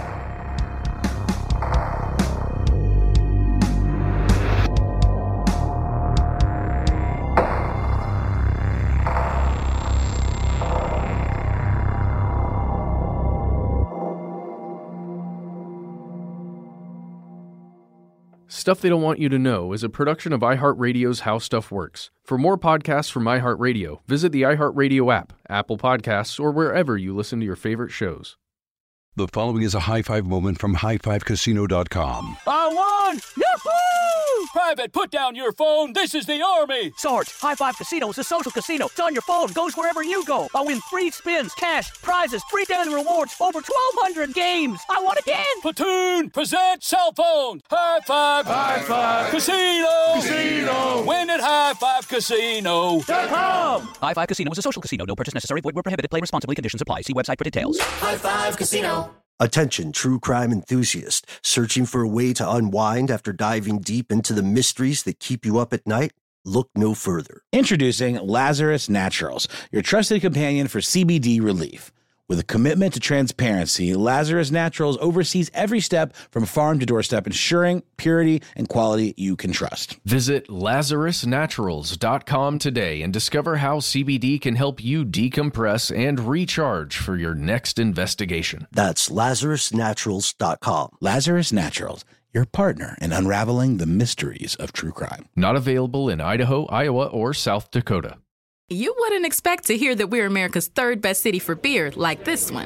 Stuff They Don't Want You to Know is a production of iHeartRadio's How Stuff Works. For more podcasts from iHeartRadio, visit the iHeartRadio app, Apple Podcasts, or wherever you listen to your favorite shows. The following is a high five moment from high five casino dot com. I won! Yahoo! Private, put down your phone. This is the Army. Sarge, High Five Casino is a social casino. It's on your phone. Goes wherever you go. I win free spins, cash, prizes, free daily rewards, over twelve hundred games. I won again. Platoon, present cell phone. High Five. High Five. Casino. Casino. Win at high five casino dot com. High Five Casino is a social casino. No purchase necessary. Void where prohibited. Play responsibly. Conditions apply. See website for details. High Five Casino. Attention, true crime enthusiast. Searching for a way to unwind after diving deep into the mysteries that keep you up at night? Look no further. Introducing Lazarus Naturals, your trusted companion for C B D relief. With a commitment to transparency, Lazarus Naturals oversees every step from farm to doorstep, ensuring purity and quality you can trust. Visit lazarus naturals dot com today and discover how C B D can help you decompress and recharge for your next investigation. That's lazarus naturals dot com. Lazarus Naturals, your partner in unraveling the mysteries of true crime. Not available in Idaho, Iowa, or South Dakota. You wouldn't expect to hear that we're America's third best city for beer like this one.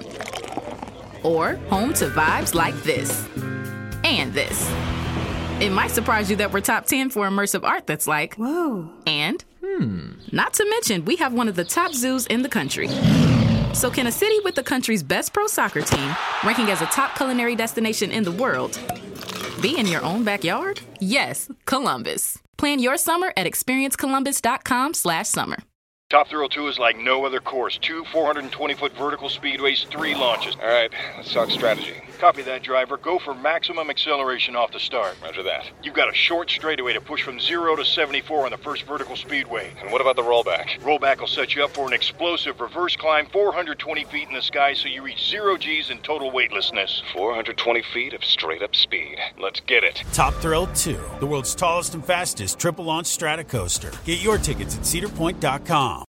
Or home to vibes like this. And this. It might surprise you that we're top ten for immersive art that's like, whoa. And, hmm, not to mention, we have one of the top zoos in the country. So can a city with the country's best pro soccer team, ranking as a top culinary destination in the world, be in your own backyard? Yes, Columbus. Plan your summer at experiencecolumbus.com slash summer. Top Thrill two is like no other course. Two four hundred twenty foot vertical speedways, three launches. All right, let's talk strategy. Copy that, driver. Go for maximum acceleration off the start. Roger that. You've got a short straightaway to push from zero to seventy-four on the first vertical speedway. And what about the rollback? Rollback will set you up for an explosive reverse climb four hundred twenty feet in the sky so you reach zero G's in total weightlessness. four hundred twenty feet of straight-up speed. Let's get it. Top Thrill two, the world's tallest and fastest triple-launch strata coaster. Get your tickets at cedar point dot com.